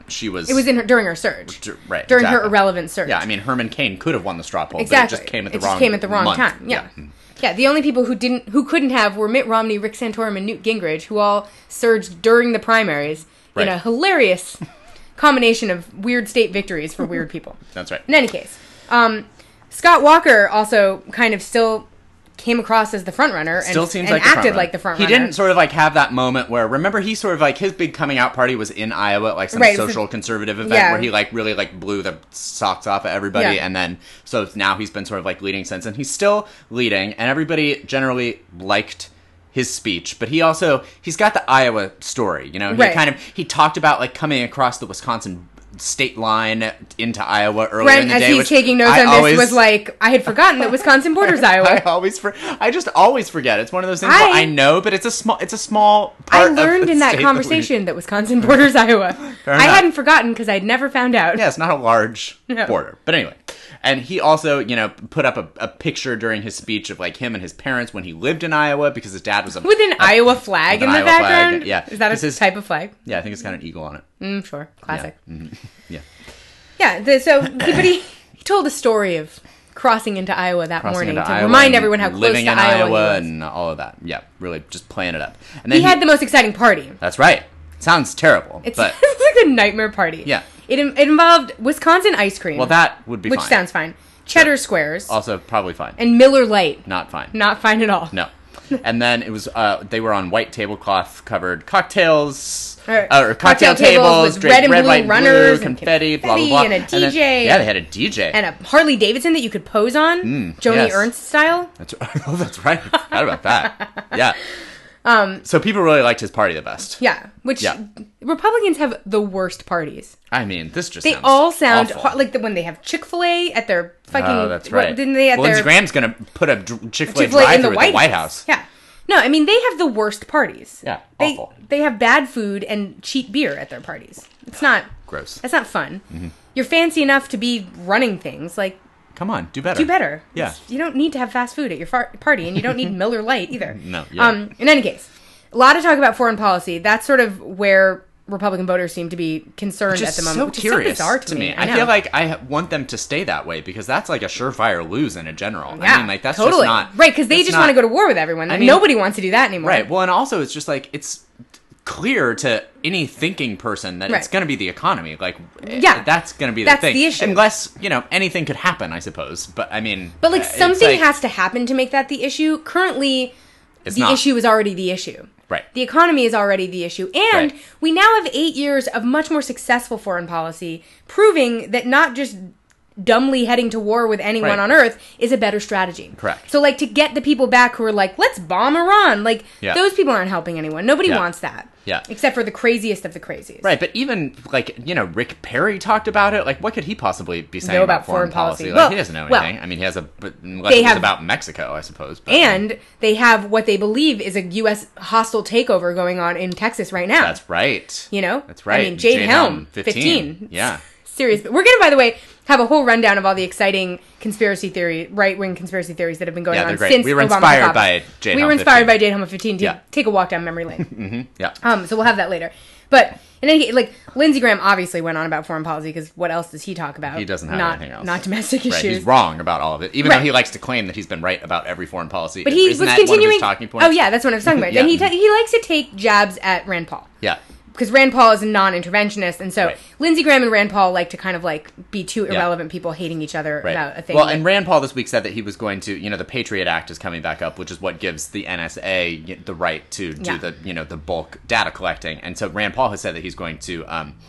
A: she was...
B: It was during her surge.
A: Right.
B: During her irrelevant surge.
A: Yeah, I mean, Herman Cain could have won the straw poll,
B: exactly.
A: but it just came at the
B: wrong
A: month.
B: time. Yeah. Yeah, the only people who couldn't have were Mitt Romney, Rick Santorum, and Newt Gingrich, who all surged during the primaries in a hilarious combination of weird state victories for weird people.
A: That's right.
B: In any case, Scott Walker also kind of still came across as the front runner and acted like the front runner.
A: He didn't sort of like have that moment where, remember, he sort of like, his big coming out party was in Iowa, like some social conservative event where he like really like blew the socks off of everybody, and then so now he's been sort of like leading since, and he's still leading, and everybody generally liked his speech, but he's got the Iowa story, you know. He talked about like coming across the Wisconsin state line intoIowa earlier in the day.
B: As he's taking notes on this, was like, I had forgotten that Wisconsin borders Iowa.
A: I just always forget. It's one of those things where I know, but it's a small part.
B: I learned in that conversation that Wisconsin borders Iowa. I hadn't forgotten because I'd never found out.
A: Yeah, it's not a large border. But anyway. And he also, put up a picture during his speech of like him and his parents when he lived in Iowa because his dad was
B: with an Iowa flag in the background. Yeah, is that a type of flag?
A: Yeah, I think it's got an eagle on it.
B: Sure, classic.
A: Yeah. Mm-hmm. Yeah.
B: Yeah. He told a story of crossing into Iowa that morning to remind everyone how close to Iowa he was.
A: And all of that. Yeah, really just playing it up.
B: And then he had the most exciting party.
A: That's right. Sounds terrible.
B: It's like a nightmare party.
A: Yeah.
B: It involved Wisconsin ice cream.
A: Well, that would be
B: fine. Which sounds fine. Cheddar squares.
A: Also probably fine.
B: And Miller Lite.
A: Not fine.
B: Not fine at all.
A: No. And then it was they were on white tablecloth covered cocktails
B: or
A: cocktail tables
B: with red and blue
A: white,
B: runners
A: blue, confetti, blah blah blah,
B: and a DJ.
A: They had a DJ
B: and a Harley Davidson that you could pose on, Joni Ernst style.
A: That's right. I forgot about that. Yeah. So people really liked his party the best.
B: Yeah, Republicans have the worst parties.
A: I mean, this just
B: they all sound like when they have Chick-fil-A at their fucking.
A: Oh, that's right.
B: Didn't they?
A: Lindsey Graham's going to put a Chick-fil-A drive-thru at the White House.
B: Yeah. No, I mean they have the worst parties.
A: Yeah, awful.
B: They have bad food and cheap beer at their parties. It's not
A: gross.
B: That's not fun. Mm-hmm. You're fancy enough to be running things like.
A: Come on, do better.
B: Do better.
A: Yeah.
B: You don't need to have fast food at your party, and you don't need Miller Lite either.
A: No. Yeah.
B: In any case, a lot of talk about foreign policy. That's sort of where Republican voters seem to be concerned at the moment.
A: Which is so bizarre
B: to me.
A: I feel like I want them to stay that way because that's like a surefire lose in a general.
B: Yeah,
A: I mean, like that's
B: totally.
A: just not
B: right because they just want to go to war with everyone. I mean, nobody wants to do that anymore.
A: Right. Well, and also it's just like it's clear to any thinking person that it's going to be the economy. Like, that's going to be the thing. That's the issue. Unless anything could happen, I suppose. But I mean,
B: but something has to happen to make that the issue. Currently, the issue is already the issue.
A: Right.
B: The economy is already the issue. And we now have 8 years of much more successful foreign policy, proving that not just dumbly heading to war with anyone on earth is a better strategy.
A: Correct.
B: So, to get the people back who are like, let's bomb Iran, those people aren't helping anyone. Nobody wants that.
A: Yeah.
B: Except for the craziest of the craziest.
A: Right, but even, Rick Perry talked about it. Like, what could he possibly be saying about foreign policy? He doesn't know anything. I mean, he has unless it was about Mexico, I suppose. But,
B: and they have what they believe is a U.S. hostile takeover going on in Texas right now.
A: That's right. That's right.
B: I mean, Jade Helm, 15.
A: Yeah.
B: Serious. We're going to, by the way, have a whole rundown of all the exciting right-wing conspiracy theories that have been going on since
A: we were inspired by Jade Helm.
B: We were inspired by Jade Helm 15 to take a walk down memory lane.
A: Mm-hmm. Yeah.
B: So we'll have that later. But in any case, Lindsey Graham obviously went on about foreign policy because what else does he talk about?
A: He doesn't have anything else.
B: Not domestic issues.
A: He's wrong about all of it, even though he likes to claim that he's been right about every foreign policy.
B: But he was continuing.
A: One of his talking points?
B: Oh yeah, that's what I was talking about. And he likes to take jabs at Rand Paul.
A: Yeah.
B: Because Rand Paul is a non-interventionist, and so Lindsey Graham and Rand Paul like to kind of be two irrelevant people hating each other about a thing.
A: Well, and Rand Paul this week said that he was going to, the Patriot Act is coming back up, which is what gives the NSA the right to do the bulk data collecting. And so Rand Paul has said that he's going to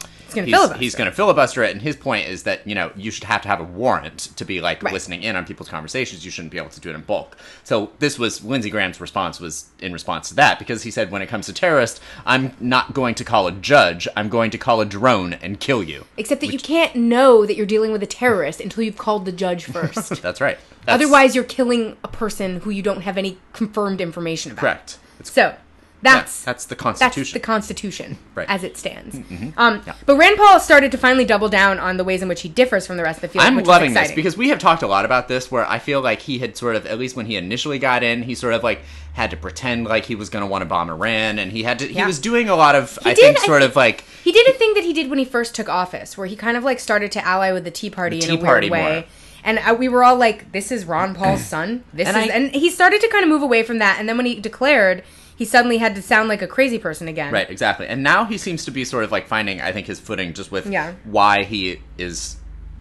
A: he's going to filibuster it, and his point is that you should have to have a warrant to be listening in on people's conversations. You shouldn't be able to do it in bulk. So this was Lindsey Graham's response to that, because he said when it comes to terrorists, I'm not going to call a judge. I'm going to call a drone and kill you.
B: Except that you can't know that you're dealing with a terrorist until you've called the judge first.
A: That's right.
B: Otherwise, you're killing a person who you don't have any confirmed information about.
A: Correct.
B: So That's
A: the Constitution.
B: That's the Constitution, as it stands.
A: Mm-hmm.
B: But Rand Paul started to finally double down on the ways in which he differs from the rest of the field.
A: I'm loving this because we have talked a lot about this, where I feel like he had sort of, at least when he initially got in, he sort of like had to pretend like he was going to want to bomb Iran, and he had to. He was doing a lot of, he did
B: a thing that he did when he first took office, where he kind of like started to ally with the Tea Party in a weird way. More. And we were all like, this is Ron Paul's son. And he started to kind of move away from that. And then when he declared, he suddenly had to sound like a crazy person again.
A: Right, exactly. And now he seems to be sort of like finding, I think, his footing just with why he is,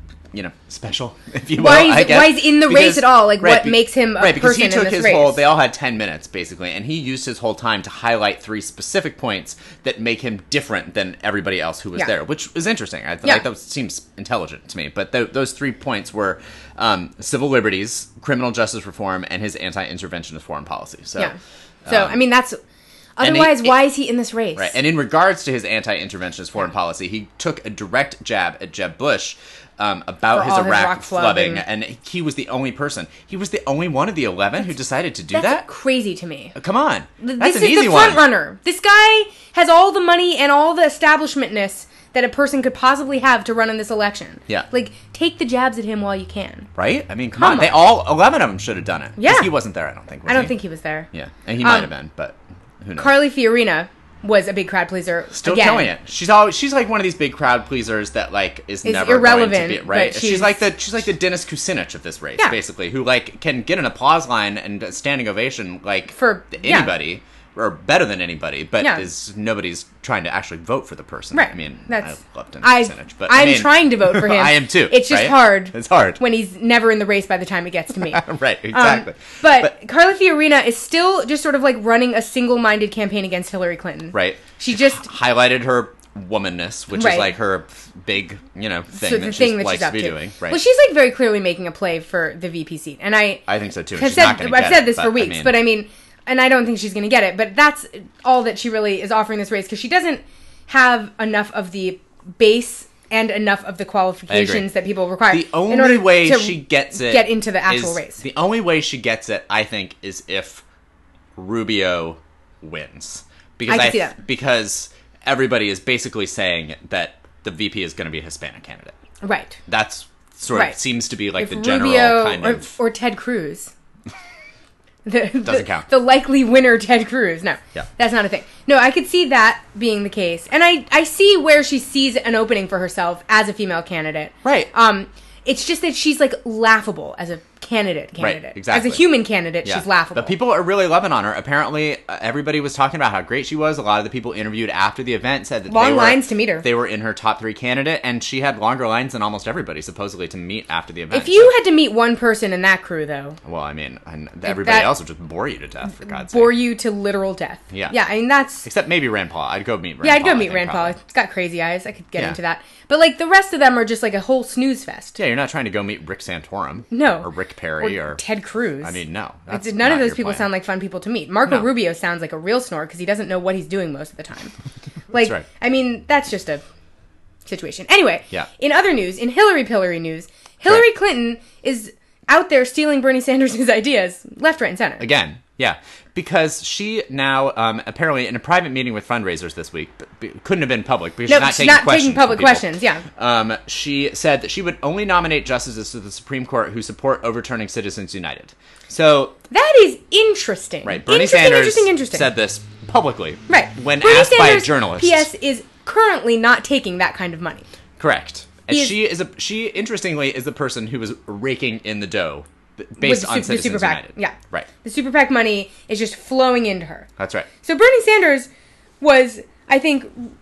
A: special, if you will,
B: I guess. Why he's in the race at all. Like, what makes him a person in this race. Right, because he took his whole,
A: they all had 10 minutes, basically, and he used his whole time to highlight 3 specific points that make him different than everybody else who was there, which is interesting. I like that seems intelligent to me. But those 3 points were civil liberties, criminal justice reform, and his anti-interventionist foreign policy. So,
B: I mean, that's... Otherwise, why is he in this race?
A: Right, and in regards to his anti-interventionist foreign policy, he took a direct jab at Jeb Bush about his Iraq flubbing, and he was the only person. He was the only one of the 11 who decided to do that?
B: That's crazy to me.
A: Come on.
B: That's an easy one. This is the front runner. This guy has all the money and all the establishmentness that a person could possibly have to run in this election.
A: Yeah.
B: Like, take the jabs at him while you can.
A: Right? I mean, come on. They all, 11 of them should have done it.
B: Yeah.
A: Because he wasn't there, I don't think.
B: I don't think he was there.
A: Yeah. And he might have been, but who knows?
B: Carly Fiorina was a big crowd pleaser.
A: Still killing it. She's like one of these big crowd pleasers that like is never
B: irrelevant,
A: going to be right. She's like the Dennis Kucinich of this race, basically, who like can get an applause line and a standing ovation like for anybody. Or better than anybody, but nobody's trying to actually vote for the person.
B: Right.
A: I mean,
B: I
A: love Dennis Kucinich, but
B: I'm trying to vote for him.
A: I am too.
B: It's just hard.
A: It's hard
B: when he's never in the race by the time it gets to me.
A: Right, exactly.
B: But Carly Fiorina is still just sort of like running a single-minded campaign against Hillary Clinton.
A: Right.
B: She just
A: highlighted her womanness, which is like her big, thing that she likes to be doing. Right.
B: Well, she's like very clearly making a play for the VP seat, and I
A: think so too.
B: I've said this for weeks, but I mean. And I don't think she's going to get it, but that's all that she really is offering this race, because she doesn't have enough of the base and enough of the qualifications that people require.
A: The only way she gets it...
B: get into the actual race.
A: The only way she gets it, I think, is if Rubio wins. Because
B: I can see that.
A: Because everybody is basically saying that the VP is going to be a Hispanic candidate.
B: Right.
A: That's sort of seems to be like
B: if
A: the general
B: Rubio
A: kind of...
B: Or Ted Cruz...
A: Doesn't count.
B: The likely winner, Ted Cruz. No, that's not a thing. No, I could see that being the case. And I see where she sees an opening for herself as a female candidate.
A: Right.
B: It's just that she's, like, laughable as a candidate.
A: Right, exactly.
B: As a human candidate, she's laughable.
A: But people are really loving on her. Apparently, everybody was talking about how great she was. A lot of the people interviewed after the event said that
B: long lines to meet her.
A: They were in her top 3 candidate, and she had longer lines than almost everybody, supposedly, to meet after the event.
B: If you had to meet one person in that crew, though...
A: Well, I mean, everybody else would just bore you to death, for God's sake.
B: Bore you to literal death.
A: Yeah.
B: Yeah, I mean, that's...
A: Except maybe Rand Paul. I'd go meet Rand Paul.
B: Yeah, I'd go meet Rand Paul. He's got crazy eyes. I could get into that. But, like, the rest of them are just, like, a whole snooze fest.
A: Yeah, you're not trying to go meet Rick Santorum.
B: No.
A: Or Rick Perry or
B: Ted Cruz.
A: I mean, no.
B: None of those people sound like fun people to meet. Marco Rubio sounds like a real snore because he doesn't know what he's doing most of the time. Like, that's right. I mean, that's just a situation. Anyway, in other news, in Hillary news, Hillary Clinton is out there stealing Bernie Sanders' ideas left, right, and center.
A: Again, yeah. Because she now, apparently, in a private meeting with fundraisers this week, couldn't have been public because she's not taking
B: public questions. Yeah.
A: She said that she would only nominate justices to the Supreme Court who support overturning Citizens United. So
B: that is interesting.
A: Right. Bernie Sanders said this publicly.
B: Right.
A: When
B: Bernie
A: asked
B: Sanders,
A: by a journalist.
B: P.S. is currently not taking that kind of money.
A: Correct. And she interestingly is the person who was raking in the dough. Based on Citizens
B: Super PAC,
A: United.
B: Yeah.
A: Right.
B: The Super PAC money is just flowing into her.
A: That's right.
B: So Bernie Sanders was, I think,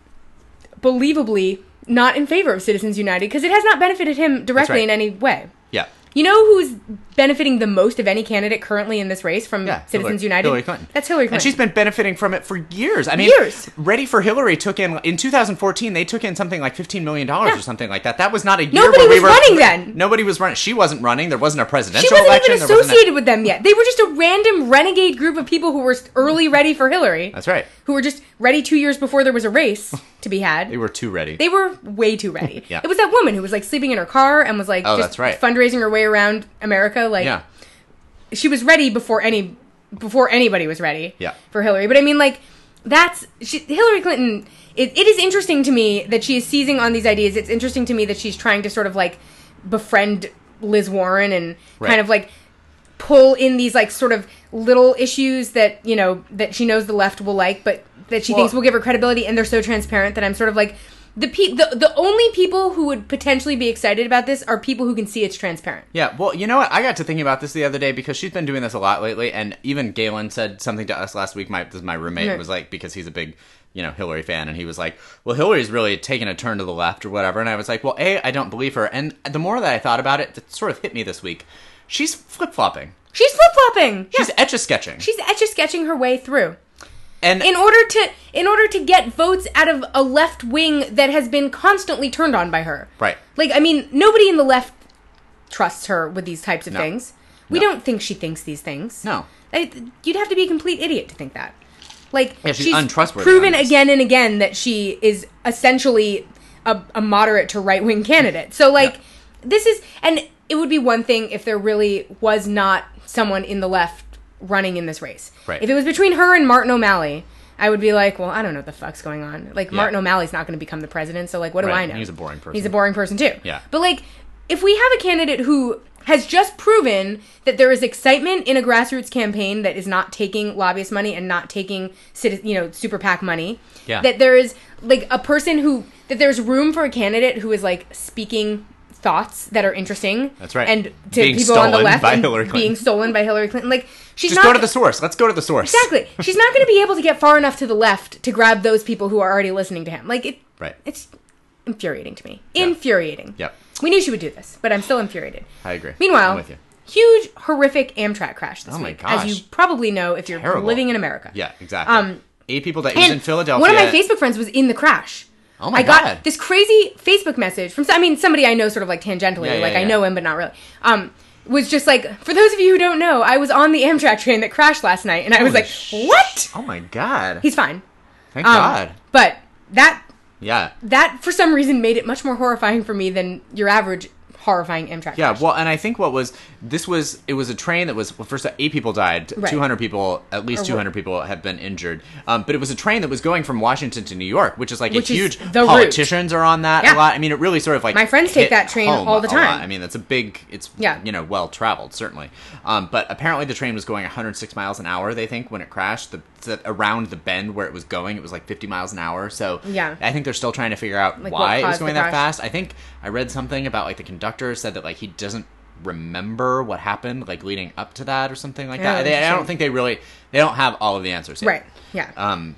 B: believably not in favor of Citizens United because it has not benefited him directly in any way.
A: Yeah.
B: You know who's benefiting the most of any candidate currently in this race from Citizens United?
A: Hillary Clinton.
B: That's Hillary Clinton.
A: And she's been benefiting from it for years. I mean, Ready for Hillary took in 2014, they took in something like $15 million or something like that. That was not a year
B: where we were running then.
A: Nobody was running. She wasn't running. There wasn't a presidential
B: election.
A: She
B: wasn't even associated with them yet. They were just a random renegade group of people who were early ready for Hillary.
A: That's right.
B: Who were just ready 2 years before there was a race to be had.
A: They were too ready.
B: They were way too ready.
A: Yeah.
B: It was that woman who was like sleeping in her car and was like fundraising her way around America. Like, she was ready before anybody was ready for Hillary. But I mean, like, Hillary Clinton. It is interesting to me that she is seizing on these ideas. It's interesting to me that she's trying to sort of like befriend Liz Warren and kind of like pull in these like sort of little issues that, you know, that she knows the left will like, but that she thinks will give her credibility, and they're so transparent that I'm sort of like, the only people who would potentially be excited about this are people who can see it's transparent.
A: Yeah, well, you know what? I got to thinking about this the other day because she's been doing this a lot lately, and even Galen said something to us last week. My roommate was like, because he's a big, you know, Hillary fan, and he was like, well, Hillary's really taking a turn to the left or whatever, and I was like, well, I don't believe her, and the more that I thought about it, it sort of hit me this week. She's flip-flopping.
B: She's flip-flopping!
A: She's etch-a-sketching.
B: She's etch-a-sketching her way through.
A: And
B: in order to get votes out of a left wing that has been constantly turned on by her.
A: Right.
B: Like, I mean, nobody in the left trusts her with these types of things. We don't think she thinks these things.
A: No.
B: You'd have to be a complete idiot to think that. Like,
A: she's untrustworthy.
B: Proven again and again that she is essentially a moderate to right-wing candidate. So, like, this is... And it would be one thing if there really was not someone in the left running in this race.
A: Right.
B: If it was between her and Martin O'Malley, I would be like, well, I don't know what the fuck's going on. Like, Martin O'Malley's not going to become the president, so, like, what do I know?
A: He's a boring person.
B: He's a boring person, too.
A: Yeah.
B: But, like, if we have a candidate who has just proven that there is excitement in a grassroots campaign that is not taking lobbyist money and not taking, you know, super PAC money, that there is, like, a person that there's room for a candidate who is, like, speaking thoughts that are interesting.
A: That's right.
B: And to being people on the left being stolen by Hillary Clinton. Like,
A: just go to the source. Let's go to the source.
B: Exactly. She's not going to be able to get far enough to the left to grab those people who are already listening to him. Like, it's infuriating to me. Yeah. Infuriating.
A: Yep.
B: We knew she would do this, but I'm still infuriated.
A: I agree.
B: Meanwhile,
A: I'm with you.
B: Huge, horrific Amtrak crash this week.
A: Oh my gosh.
B: As you probably know if you're living in America.
A: Yeah, exactly. 8 people died. It was in Philadelphia.
B: One of my Facebook friends was in the crash.
A: Oh my God.
B: I got this crazy Facebook message from, somebody I know sort of like tangentially, I know him, but not really. Was just like, for those of you who don't know, I was on the Amtrak train that crashed last night, and I was like, what?
A: Oh my God.
B: He's fine.
A: Thank God.
B: But that for some reason made it much more horrifying for me than your average horrifying Amtrak crash.
A: Yeah, well, and I think it was a train that was, well, first 8 people died, 200 people, at least 200 people have been injured, but it was a train that was going from Washington to New York, which is like a huge, politicians are on that a lot. I mean, it really sort of like
B: my friends take that train all the time.
A: I mean, it's a big, you know, well traveled, certainly. But apparently the train was going 106 miles an hour, they think, when it crashed. Around the bend where it was going, it was like 50 miles an hour. So I think they're still trying to figure out why it was going that fast. I think I read something about like the conductor said that like he doesn't remember what happened like leading up to that or something like that. I don't think they don't have all of the answers yet.
B: Right. Yeah.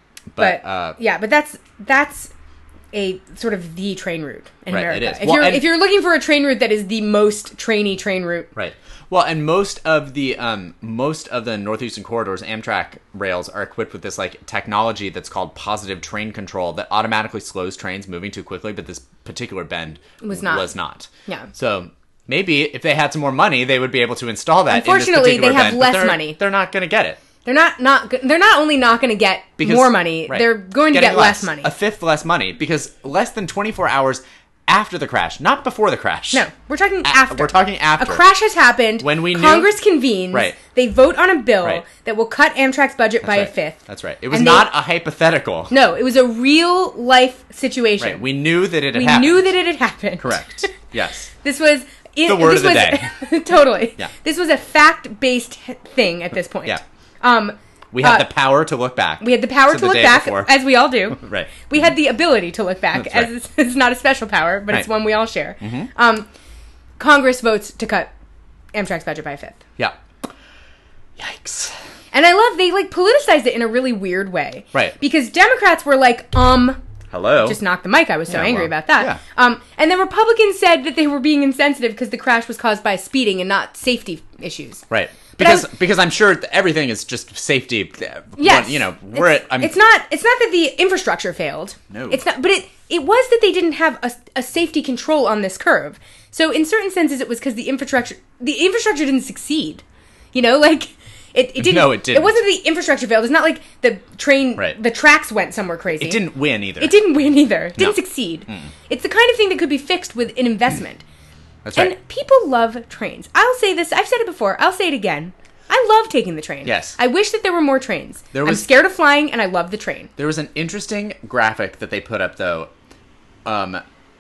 B: But that's a sort of the train route in America.
A: It is.
B: If you're looking for a train route that is the most trainy train route.
A: Right. Well, and most of the Northeastern corridors, Amtrak rails are equipped with this like technology that's called positive train control that automatically slows trains moving too quickly, but this particular bend was not.
B: Yeah.
A: So maybe if they had some more money, they would be able to install that.
B: Unfortunately, they have
A: bend,
B: less money.
A: They're not going to get it.
B: They're not only not going to get more money, they're going to get less money.
A: A fifth less money, because less than 24 hours after the crash, not before the crash.
B: No, we're talking after.
A: We're talking after.
B: A crash has happened.
A: When
B: Congress convenes. Right. They vote on a bill that will cut Amtrak's budget by a fifth.
A: That's right. It was not a hypothetical.
B: No, it was a real life situation.
A: Right. We knew that it had happened. Correct. Yes.
B: This was
A: the word of the day.
B: Totally.
A: Yeah.
B: This was a fact-based thing at this point.
A: Yeah. We had the power to look back.
B: We had the power to look back, as we all do.
A: Right.
B: We had the ability to look back, as it's not a special power, but it's one we all share. Mm-hmm. Congress votes to cut Amtrak's budget by a fifth.
A: Yeah. Yikes.
B: And I love, they like politicized it in a really weird way.
A: Right.
B: Because Democrats were like,
A: hello.
B: Just knocked the mic. I was so angry about that. Yeah. And then Republicans said that they were being insensitive because the crash was caused by speeding and not safety issues.
A: Right. Because I'm sure everything is just safety.
B: Yes.
A: You know,
B: it's not that the infrastructure failed.
A: No.
B: It's not. But it was that they didn't have a safety control on this curve. So in certain senses, it was because the infrastructure didn't succeed. You know, like it didn't.
A: No, it didn't.
B: It wasn't the infrastructure failed. It's not like the train, the tracks went somewhere crazy.
A: It didn't win either.
B: It didn't succeed. Mm. It's the kind of thing that could be fixed with an investment.
A: That's right.
B: And people love trains. I'll say this. I've said it before. I'll say it again. I love taking the train.
A: Yes.
B: I wish that there were more trains. I'm scared of flying, and I love the train.
A: There was an interesting graphic that they put up, though, on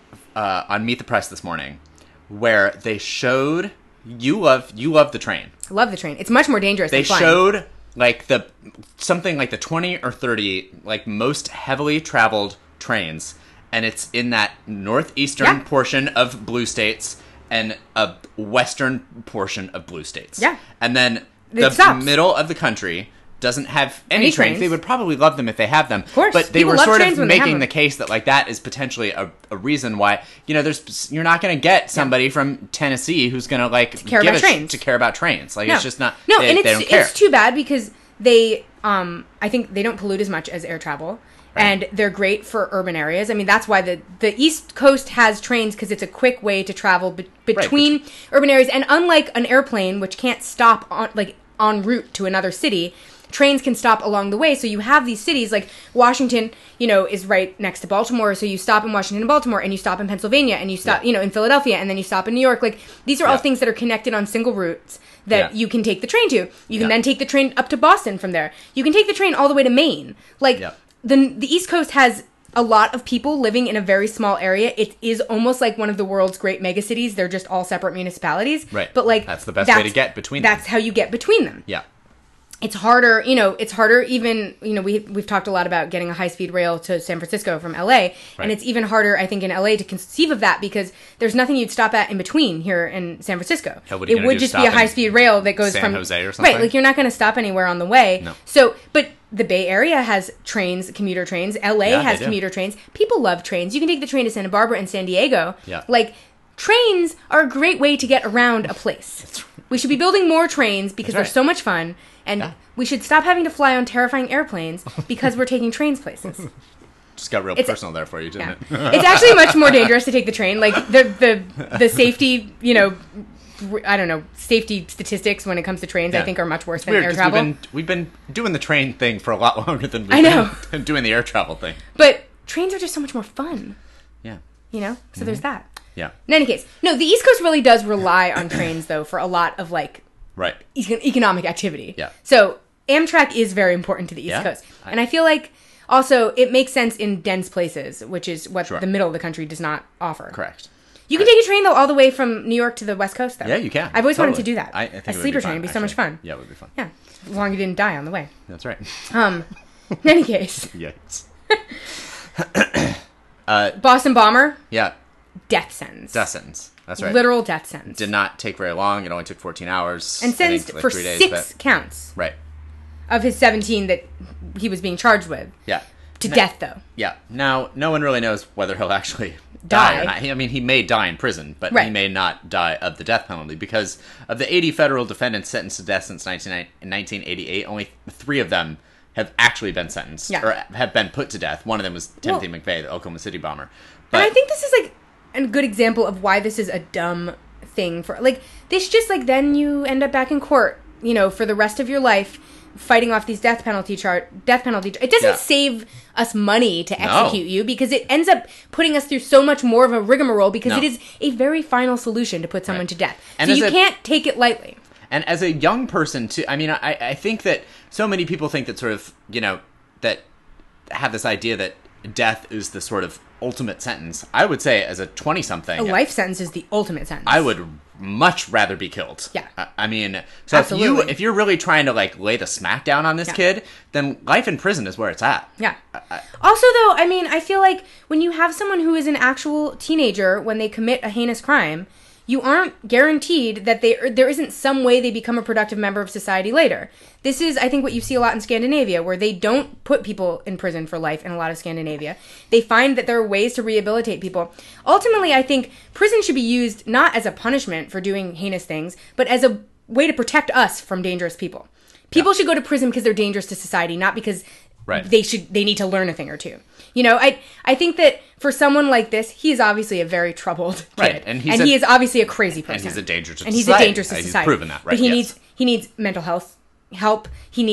A: Meet the Press this morning, where they showed... You love the train.
B: I love the train. It's much more dangerous than flying.
A: They showed, like, something like the 20 or 30, like, most heavily traveled trains, and it's in that northeastern portion of blue states and a western portion of blue states.
B: Yeah.
A: And then the middle of the country doesn't have any trains. They would probably love them if they have them.
B: Of course.
A: But they were sort of making the case that, like, that is potentially a reason why, you know, you're not going to get somebody from Tennessee who's going to, like,
B: care about trains.
A: Like, it's just not,
B: no,
A: they don't care.
B: It's too bad because they, I think they don't pollute as much as air travel. Right. And they're great for urban areas. I mean, that's why the East Coast has trains, because it's a quick way to travel between urban areas. And unlike an airplane, which can't stop en route to another city, trains can stop along the way. So you have these cities like Washington, you know, is right next to Baltimore. So you stop in Washington and Baltimore, and you stop in Pennsylvania, and you stop, you know, in Philadelphia, and then you stop in New York. Like, these are all things that are connected on single routes that you can take the train to. You can then take the train up to Boston from there. You can take the train all the way to Maine. Like, the East Coast has a lot of people living in a very small area. It is almost like one of the world's great megacities. They're just all separate municipalities.
A: Right.
B: But, like,
A: that's the best way to get between them.
B: That's how you get between them.
A: Yeah.
B: It's harder, you know, even, you know, we've talked a lot about getting a high-speed rail to San Francisco from LA, and it's even harder, I think, in LA to conceive of that because there's nothing you'd stop at in between here in San Francisco. It would just be a high-speed rail that goes
A: from San Jose or something.
B: Right, like, you're not going to stop anywhere on the way.
A: No.
B: So, but the Bay Area has trains, commuter trains. LA has commuter trains. People love trains. You can take the train to Santa Barbara and San Diego.
A: Yeah.
B: Like, trains are a great way to get around a place. We should be building more trains because they're so much fun. And we should stop having to fly on terrifying airplanes because we're taking trains places.
A: Just got real personal there for you, didn't it?
B: It's actually much more dangerous to take the train. Like, the safety, you know, I don't know, safety statistics when it comes to trains, I think, are much worse than air travel.
A: We've been doing the train thing for a lot longer than we've been doing the air travel thing.
B: But trains are just so much more fun.
A: Yeah.
B: You know? So there's that.
A: Yeah.
B: In any case, no, the East Coast really does rely on trains, though, for a lot of, like, economic activity.
A: Yeah.
B: So Amtrak is very important to the East Coast. And I feel like also it makes sense in dense places, which is what the middle of the country does not offer.
A: Correct.
B: You can take a train, though, all the way from New York to the West Coast, though.
A: Yeah, you can.
B: I've always wanted to do that.
A: I think
B: a sleeper train would be so much fun.
A: Yeah, it would be fun.
B: Yeah. As long as you didn't die on the way.
A: That's right.
B: In any case.
A: Yes.
B: Boston bomber.
A: Yeah.
B: Death sentence.
A: Death sentence. That's right.
B: Literal death sentence.
A: Did not take very long. It only took 14 hours.
B: And sentenced for 3 days, 6 counts.
A: Right.
B: Of his 17 that he was being charged with.
A: Yeah.
B: To death, though.
A: Yeah. Now, no one really knows whether he'll actually die or not. I mean, he may die in prison, but he may not die of the death penalty because of the 80 federal defendants sentenced to death since 1988, only 3 of them have actually been sentenced or have been put to death. One of them was Timothy McVeigh, the Oklahoma City bomber.
B: But I think this is, like, a good example of why this is a dumb thing for, like, this just, like, then you end up back in court, you know, for the rest of your life fighting off these death penalty. It doesn't save us money to execute you because it ends up putting us through so much more of a rigmarole because it is a very final solution to put someone to death. And so you can't take it lightly.
A: And as a young person, too, I mean, I think that so many people think that sort of, you know, that have this idea that death is the sort of ultimate sentence. I would say as a 20-something...
B: A life sentence is the ultimate sentence.
A: I would much rather be killed.
B: Yeah.
A: I mean, so if you're really trying to, like, lay the smack down on this kid, then life in prison is where it's at.
B: Yeah. Also, though, I mean, I feel like when you have someone who is an actual teenager when they commit a heinous crime, you aren't guaranteed that there isn't some way they become a productive member of society later. This is, I think, what you see a lot in Scandinavia, where they don't put people in prison for life in a lot of Scandinavia. They find that there are ways to rehabilitate people. Ultimately, I think prison should be used not as a punishment for doing heinous things, but as a way to protect us from dangerous people. People should go to prison because they're dangerous to society, not because they need to learn a thing or two. You know, I think that for someone like this, he is obviously a very troubled kid.
A: And
B: he is obviously a crazy person.
A: And he's a danger to society.
B: And he's a danger to society.
A: He's proven that, right?
B: But he needs mental health help. He needs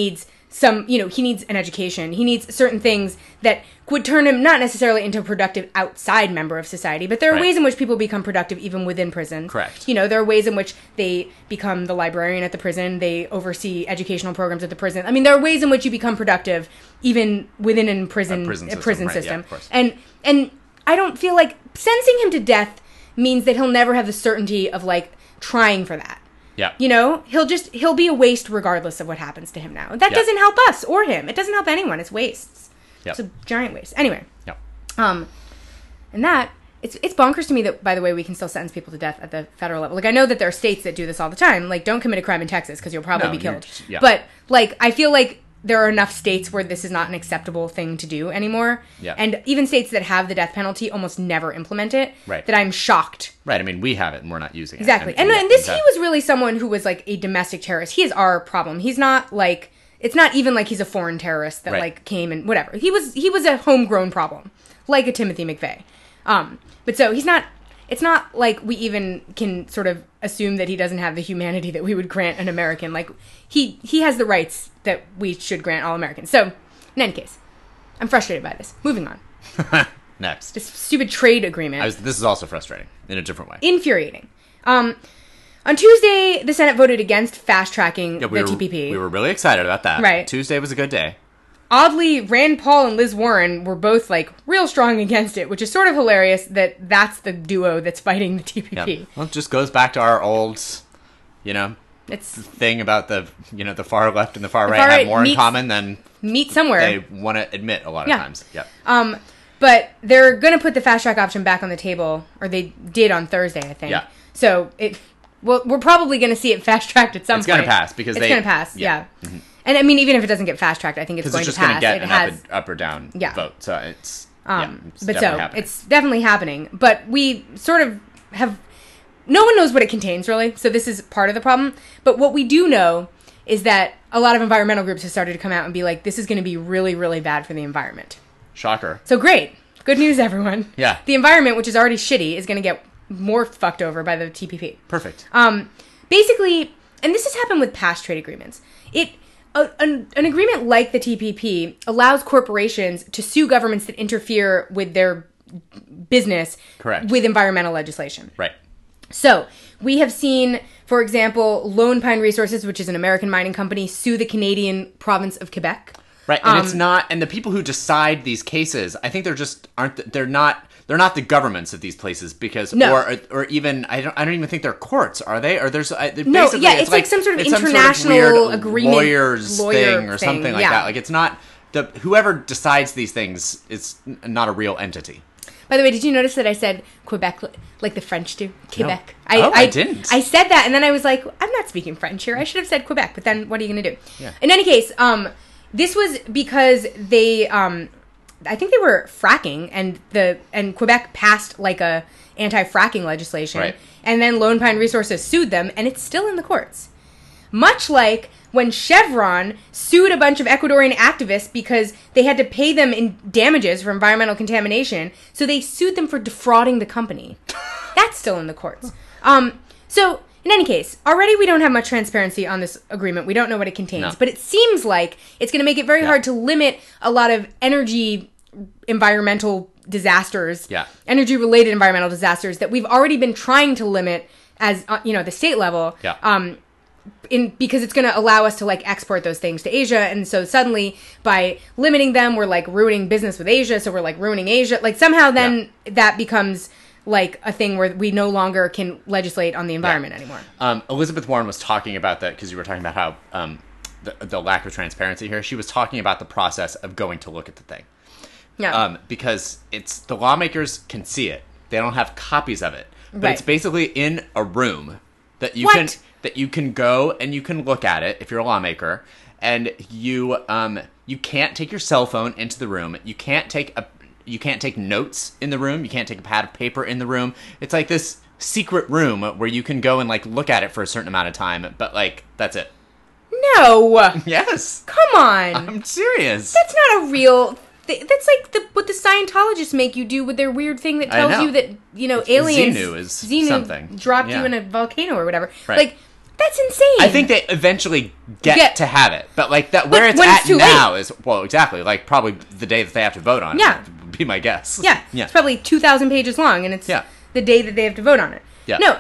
B: some, he needs an education. He needs certain things that would turn him not necessarily into a productive outside member of society, but there are ways in which people become productive even within prison.
A: Correct.
B: There are ways in which they become the librarian at the prison. They oversee educational programs at the prison. I mean, there are ways in which you become productive even within a prison system. Yeah, and I don't feel like sentencing him to death means that he'll never have the certainty of, like, trying for that.
A: Yeah.
B: He'll be a waste regardless of what happens to him now. That doesn't help us or him. It doesn't help anyone. It's wastes. Yep. It's a giant waste. Anyway.
A: Yep.
B: And that, it's bonkers to me that, by the way, we can still sentence people to death at the federal level. Like, I know that there are states that do this all the time. Like, don't commit a crime in Texas because you'll probably be killed. But, like, I feel like there are enough states where this is not an acceptable thing to do anymore.
A: Yeah.
B: And even states that have the death penalty almost never implement it.
A: Right.
B: That I'm shocked.
A: Right. I mean, we have it and we're not using it.
B: Exactly. And this, he was really someone who was, like, a domestic terrorist. He is our problem. He's not, like, it's not even like he's a foreign terrorist that, like, came and whatever. He was a homegrown problem, like a Timothy McVeigh. But so it's not like we even can sort of assume that he doesn't have the humanity that we would grant an American. Like, he has the rights that we should grant all Americans. So, in any case, I'm frustrated by this. Moving on.
A: Next.
B: This stupid trade agreement.
A: This is also frustrating in a different way.
B: Infuriating. On Tuesday, the Senate voted against fast-tracking the TPP.
A: We were really excited about that.
B: Right.
A: Tuesday was a good day.
B: Oddly, Rand Paul and Liz Warren were both, like, real strong against it, which is sort of hilarious that that's the duo that's fighting the TPP.
A: Yeah. Well, it just goes back to our old, thing about the far left and the far right have more in common than
B: meet somewhere
A: they want to admit a lot of times. Yep.
B: But they're going to put the fast track option back on the table, or they did on Thursday, I think.
A: Yeah.
B: So we're probably going to see it fast tracked at some point.
A: It's going to pass because
B: it's going to pass. Yeah. Mm-hmm. And I mean, even if it doesn't get fast tracked, I think it's going to pass.
A: Because it's just going to get an up or down vote. So it's
B: it's definitely happening. But we sort of have. No one knows what it contains, really. So this is part of the problem. But what we do know is that a lot of environmental groups have started to come out and be like, this is going to be really, really bad for the environment.
A: Shocker.
B: So great. Good news, everyone.
A: Yeah.
B: The environment, which is already shitty, is going to get more fucked over by the TPP.
A: Perfect.
B: Basically, and this has happened with past trade agreements, an agreement like the TPP allows corporations to sue governments that interfere with their business with environmental legislation.
A: Right.
B: So, we have seen, for example, Lone Pine Resources, which is an American mining company, sue the Canadian province of Quebec.
A: Right, and it's not, and the people who decide these cases, I think they're not the governments of these places because, or even, I don't even think they're courts, are they? Or there's,
B: it's like some sort of international agreement.
A: Lawyer thing or something like that. Like, it's not, whoever decides these things is not a real entity.
B: By the way, did you notice that I said Quebec like the French do? Quebec.
A: No. I didn't.
B: I said that, and then I was like, I'm not speaking French here. I should have said Quebec, but then what are you going to do?
A: Yeah.
B: In any case, this was because they, I think they were fracking, and Quebec passed like a anti-fracking legislation,
A: right.
B: And then Lone Pine Resources sued them, and it's still in the courts. Much like when Chevron sued a bunch of Ecuadorian activists because they had to pay them in damages for environmental contamination, so they sued them for defrauding the company. That's still in the courts. So, in any case, already we don't have much transparency on this agreement. We don't know what it contains. But it seems like it's going to make it very hard to limit a lot of environmental disasters, energy-related environmental disasters that we've already been trying to limit as, the state level.
A: Yeah.
B: Because it's going to allow us to like export those things to Asia, and so suddenly by limiting them, we're like ruining business with Asia. So we're like ruining Asia. Like somehow then that becomes like a thing where we no longer can legislate on the environment anymore.
A: Elizabeth Warren was talking about that because you were talking about how the lack of transparency here. She was talking about the process of going to look at the thing.
B: Yeah.
A: Because it's the lawmakers can see it. They don't have copies of it, but
B: Right.
A: it's basically in a room that you can go and you can look at it if you're a lawmaker, and you can't take your cell phone into the room. You can't take notes in the room. You can't take a pad of paper in the room. It's like this secret room where you can go and like look at it for a certain amount of time, but like that's it.
B: No.
A: Yes.
B: Come on.
A: I'm serious.
B: That's not a real thing. That's like what the Scientologists make you do with their weird thing that tells you that, aliens...
A: Xenu is something.
B: dropped you in a volcano or whatever.
A: Right.
B: Like, That's insane.
A: I think they eventually get to have it, but like that where it's at now is exactly like probably the day that they have to vote on it.
B: Yeah,
A: would be my guess.
B: Yeah, it's probably 2,000 pages long, and it's the day that they have to vote on it.
A: Yeah,
B: no,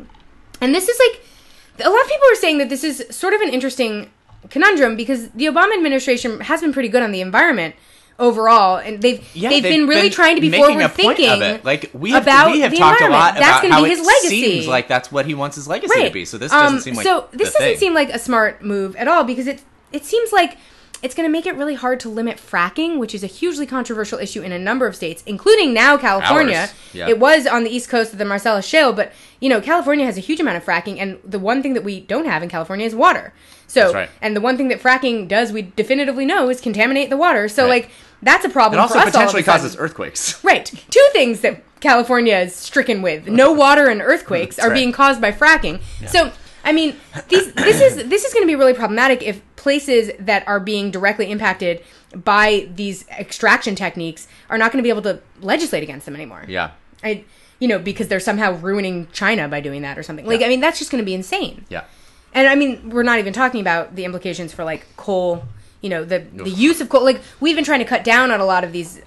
B: and this is like a lot of people are saying that this is sort of an interesting conundrum because the Obama administration has been pretty good on the environment overall, and they've been really trying to be forward thinking.
A: Like we have talked a lot about how it seems like that's what he wants his legacy to be. So this doesn't seem like
B: this doesn't seem like a smart move at all because it seems like it's going to make it really hard to limit fracking, which is a hugely controversial issue in a number of states, including now California. It was on the east coast of the Marcellus Shale, but California has a huge amount of fracking, and the one thing that we don't have in California is water. So, and the one thing that fracking does, we definitively know, is contaminate the water. So, like, that's a problem.
A: It also potentially causes earthquakes.
B: Right. Two things that California is stricken with: no water and earthquakes are being caused by fracking. Yeah. So, I mean, this is going to be really problematic if places that are being directly impacted by these extraction techniques are not going to be able to legislate against them anymore.
A: Yeah.
B: Because they're somehow ruining China by doing that or something. Like, I mean, that's just going to be insane.
A: Yeah.
B: And I mean, we're not even talking about the implications for like coal. The use of coal. Like, we've been trying to cut down on a lot of these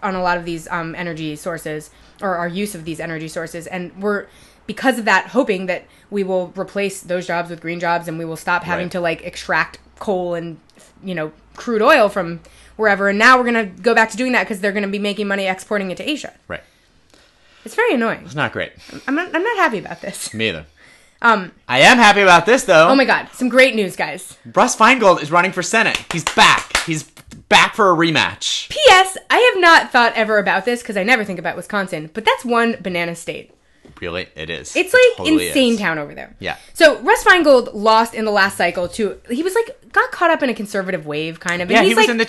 B: energy sources, or our use of these energy sources, and we're, because of that, hoping that we will replace those jobs with green jobs, and we will stop having to like extract coal and crude oil from wherever. And now we're gonna go back to doing that because they're gonna be making money exporting it to Asia.
A: Right.
B: It's very annoying.
A: It's not great.
B: I'm not happy about this.
A: Me either. I am happy about this, though.
B: Oh my god, some great news, guys.
A: Russ Feingold is running for Senate. He's back. He's back for a rematch.
B: P.S. I have not thought ever about this because I never think about Wisconsin, but that's one banana state.
A: Really? It is.
B: It's like totally insane town over there.
A: Yeah.
B: So Russ Feingold lost in the last cycle he was like, got caught up in a conservative wave, kind of. And
A: he was in the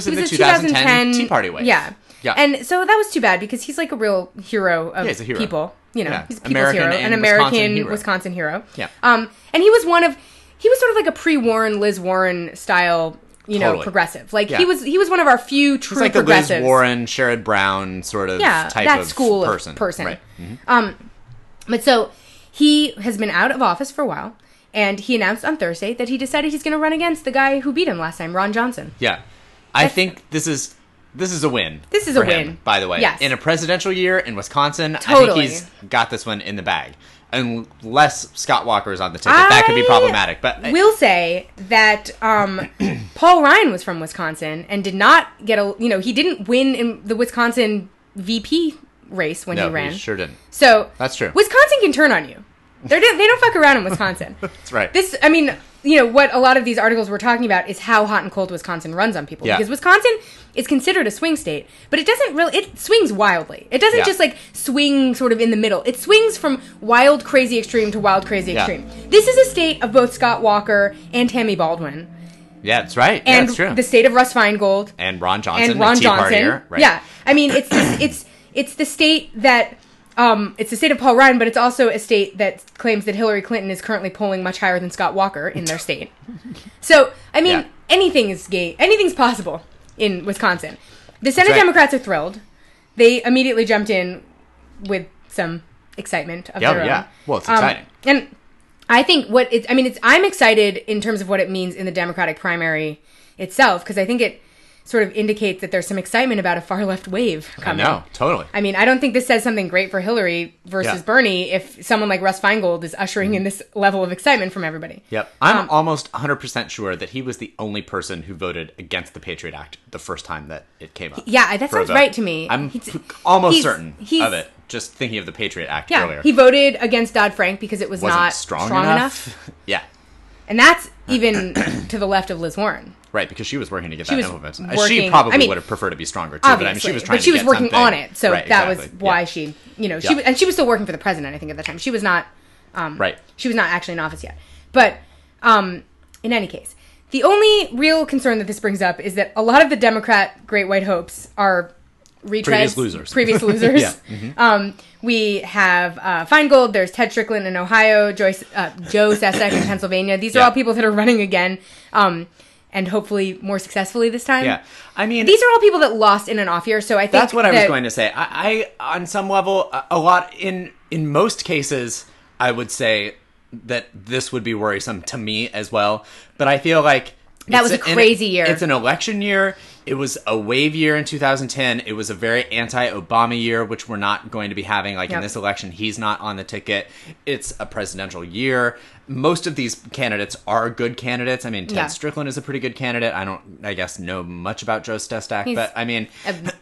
A: 2010 Tea Party wave.
B: Yeah.
A: Yeah.
B: And so that was too bad because he's like a real hero of
A: he's a hero.
B: People. He's people's
A: American
B: hero, an American Wisconsin hero.
A: Yeah.
B: And he was sort of like a pre-Warren, Liz Warren style, progressive. Like he was one of our few true
A: like
B: progressives.
A: The Liz Warren, Sherrod Brown sort of type of
B: school
A: person.
B: Right. Mm-hmm. But so he has been out of office for a while, and he announced on Thursday that he decided he's going to run against the guy who beat him last time, Ron Johnson.
A: Yeah. I think this is a win.
B: This is a win,
A: by the way.
B: Yes.
A: In a presidential year in Wisconsin,
B: totally.
A: I think he's got this one in the bag. Unless Scott Walker is on the ticket, that could be problematic. But
B: will say that Paul Ryan was from Wisconsin and did not get he didn't win in the Wisconsin VP race when he ran.
A: No, he sure didn't.
B: So
A: that's true.
B: Wisconsin can turn on you. They don't fuck around in Wisconsin.
A: That's right.
B: What a lot of these articles were talking about is how hot and cold Wisconsin runs on people. Yeah. Because Wisconsin is considered a swing state, but it doesn't really, it swings wildly. It doesn't just like swing sort of in the middle. It swings from wild, crazy extreme to wild, crazy extreme. This is a state of both Scott Walker and Tammy Baldwin.
A: Yeah, that's right.
B: And
A: that's true.
B: The state of Russ Feingold.
A: And Ron Johnson. Right.
B: Yeah. I mean, it's the state that, it's the state of Paul Ryan, but it's also a state that claims that Hillary Clinton is currently polling much higher than Scott Walker in their state. So, I mean, anything's possible in Wisconsin. The Senate Democrats are thrilled. They immediately jumped in with some excitement of their own. Yeah,
A: well, it's exciting.
B: And I think I'm excited in terms of what it means in the Democratic primary itself, because I think it sort of indicates that there's some excitement about a far left wave coming.
A: I know, totally.
B: I mean, I don't think this says something great for Hillary versus Bernie if someone like Russ Feingold is ushering in this level of excitement from everybody.
A: Yep. I'm almost 100% sure that he was the only person who voted against the Patriot Act the first time that it came up.
B: Yeah, that sounds right to me.
A: I'm almost certain of it, just thinking of the Patriot Act earlier.
B: He voted against Dodd-Frank because it wasn't not strong enough.
A: Yeah.
B: And that's even to the left of Liz Warren.
A: Right, because she was working to get that implemented. She probably would have preferred to be stronger too, but she was trying to get
B: working
A: something.
B: On it, so that was why she, she was still working for the president, I think, at the time. She was not, she was not actually in office yet. But in any case, the only real concern that this brings up is that a lot of the Democrat Great White Hopes are retreads. Previous losers.
A: Yeah. Mm-hmm.
B: We have Feingold, there's Ted Strickland in Ohio, Joe Sesek in Pennsylvania. These are all people that are running again. And hopefully more successfully this time.
A: Yeah. I mean,
B: these are all people that lost in an off year, so I think
A: that's what I was going to say. I on some level, a lot in most cases, I would say that this would be worrisome to me as well. But I feel like
B: that was a crazy year.
A: It's an election year. It was a wave year in 2010. It was a very anti-Obama year, which we're not going to be having. Like in this election, he's not on the ticket. It's a presidential year. Most of these candidates are good candidates. I mean, Ted Strickland is a pretty good candidate. I don't, I guess, know much about Joe Sestak, but I mean,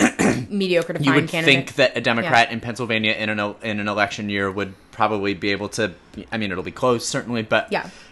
B: a mediocre to fine candidate.
A: You would think that a Democrat in Pennsylvania in an election year would probably be able to. I mean, it'll be close certainly, but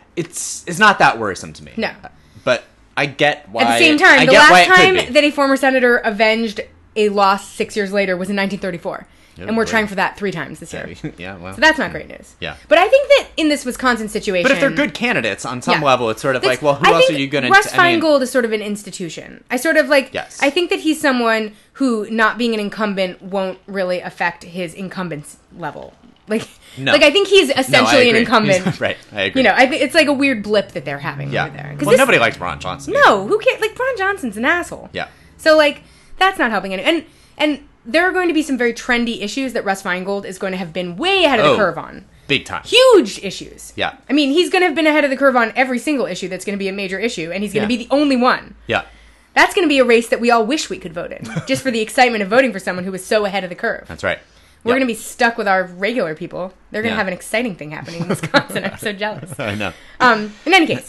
A: it's not that worrisome to me.
B: No,
A: but I get why.
B: At the same time, the last time that a former senator avenged a loss 6 years later was in 1934. And we're trying for that 3 times this year.
A: Yeah, well.
B: So that's not great news.
A: Yeah.
B: But I think that in this Wisconsin situation...
A: But if they're good candidates on some level, it's sort of like, well, who else are you going to...
B: Russ Feingold is sort of an institution. I sort of like...
A: Yes.
B: I think that he's someone who, not being an incumbent, won't really affect his incumbents level. Like,
A: no.
B: Like I think he's essentially an incumbent.
A: Right, I agree.
B: You know, I think it's like a weird blip that they're having over there.
A: Well, nobody likes Ron Johnson.
B: No, who cares? Like, Ron Johnson's an asshole.
A: Yeah.
B: So, like, that's not helping anyone. And there are going to be some very trendy issues that Russ Feingold is going to have been way ahead of the curve on.
A: Big time.
B: Huge issues.
A: Yeah.
B: I mean, he's going to have been ahead of the curve on every single issue that's going to be a major issue, and he's going to be the only one.
A: Yeah.
B: That's going to be a race that we all wish we could vote in, just for the excitement of voting for someone who was so ahead of the curve.
A: That's right.
B: We're going to be stuck with our regular people. They're going to have an exciting thing happening in Wisconsin. I'm so jealous.
A: I know.
B: In any case,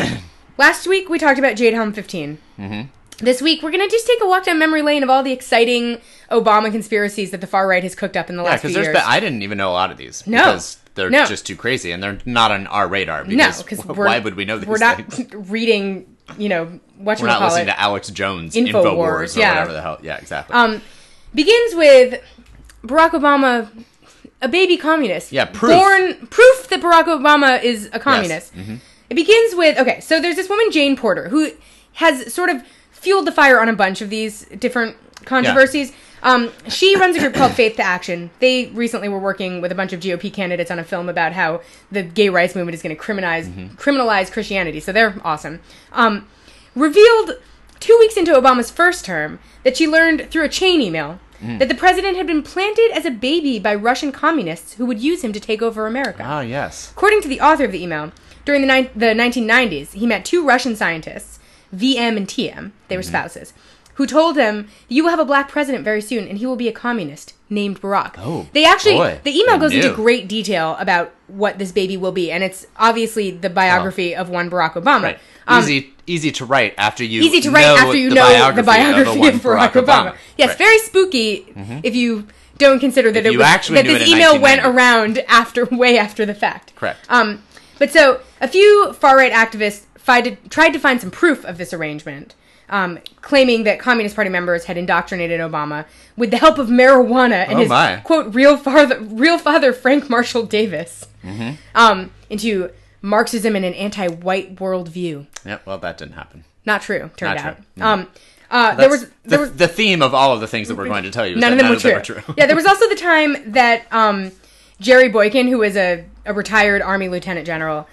B: last week we talked about Jade Helm 15. Mm-hmm. This week, we're going to just take a walk down memory lane of all the exciting Obama conspiracies that the far right has cooked up in the last few years.
A: I didn't even know a lot of these.
B: No.
A: Because they're just too crazy, and they're not on our radar. Because why would we know these things?
B: We're not reading, whatchamacallit.
A: We're not listening to Alex Jones, Infowars, or whatever the hell. Yeah, exactly.
B: Begins with Barack Obama, a baby communist.
A: Yeah, proof
B: that Barack Obama is a communist. Yes. Mm-hmm. It begins with, so there's this woman, Jane Porter, who has sort of fueled the fire on a bunch of these different controversies. Yeah. She runs a group called Faith to Action. They recently were working with a bunch of GOP candidates on a film about how the gay rights movement is going to criminalize Christianity. So they're awesome. Revealed 2 weeks into Obama's first term that she learned through a chain email that the president had been planted as a baby by Russian communists who would use him to take over America.
A: Ah, yes.
B: According to the author of the email, during the 1990s, he met 2 Russian scientists, VM and TM, they were spouses, who told him, you will have a black president very soon, and he will be a communist named Barack.
A: Oh,
B: the email goes into great detail about what this baby will be, and it's obviously the biography of one Barack Obama.
A: Right. Easy to write after you know
B: the biography of Barack Obama. Yes, right. Very spooky if you don't consider that this email went around way after the fact.
A: Correct.
B: But so, a few far-right activists tried to find some proof of this arrangement, claiming that Communist Party members had indoctrinated Obama with the help of marijuana and his, quote, real father Frank Marshall Davis into Marxism and an anti-white worldview.
A: Yeah, well, that didn't happen.
B: Not true, turned out.
A: There was the theme of all of the things that we're going to tell you.
B: None of them were true. Yeah, there was also the time that Jerry Boykin, who was a retired Army lieutenant general,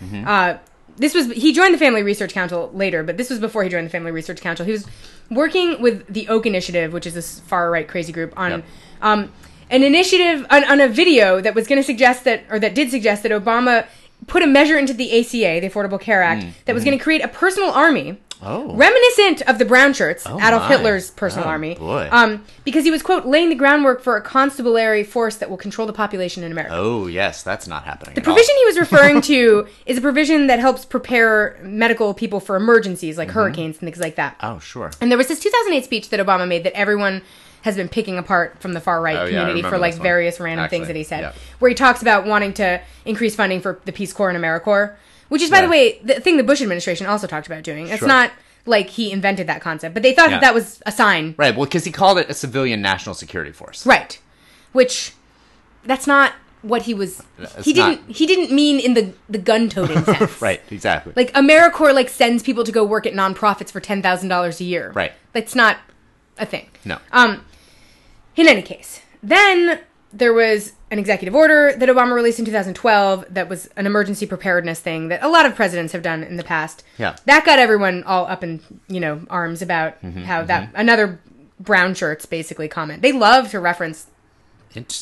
B: he joined the Family Research Council later, but this was before he joined the Family Research Council. He was working with the Oak Initiative, which is this far-right crazy group, on an initiative, on a video that was going to suggest that Obama put a measure into the ACA, the Affordable Care Act, that was going to create a personal army reminiscent of the brown shirts, Adolf Hitler's personal army, because he was, quote, laying the groundwork for a constabulary force that will control the population in America.
A: Oh, yes, that's not happening.
B: The provision he was referring to is a provision that helps prepare medical people for emergencies, like hurricanes and things like that.
A: Oh, sure.
B: And there was this 2008 speech that Obama made that everyone has been picking apart from the far-right community for, like, various random things that he said, where he talks about wanting to increase funding for the Peace Corps and AmeriCorps, which is, by the way, the thing the Bush administration also talked about doing. It's not like he invented that concept, but they thought that was a sign.
A: Right, well, because he called it a civilian national security force.
B: Right, which, that's not what he was... He didn't mean in the gun-toting sense.
A: Right, exactly.
B: Like, AmeriCorps, like, sends people to go work at nonprofits for $10,000 a year.
A: Right.
B: That's not a thing.
A: No.
B: In any case, then there was an executive order that Obama released in 2012 that was an emergency preparedness thing that a lot of presidents have done in the past.
A: Yeah.
B: That got everyone all up in, arms about how that another brown shirts basically comment. They love to reference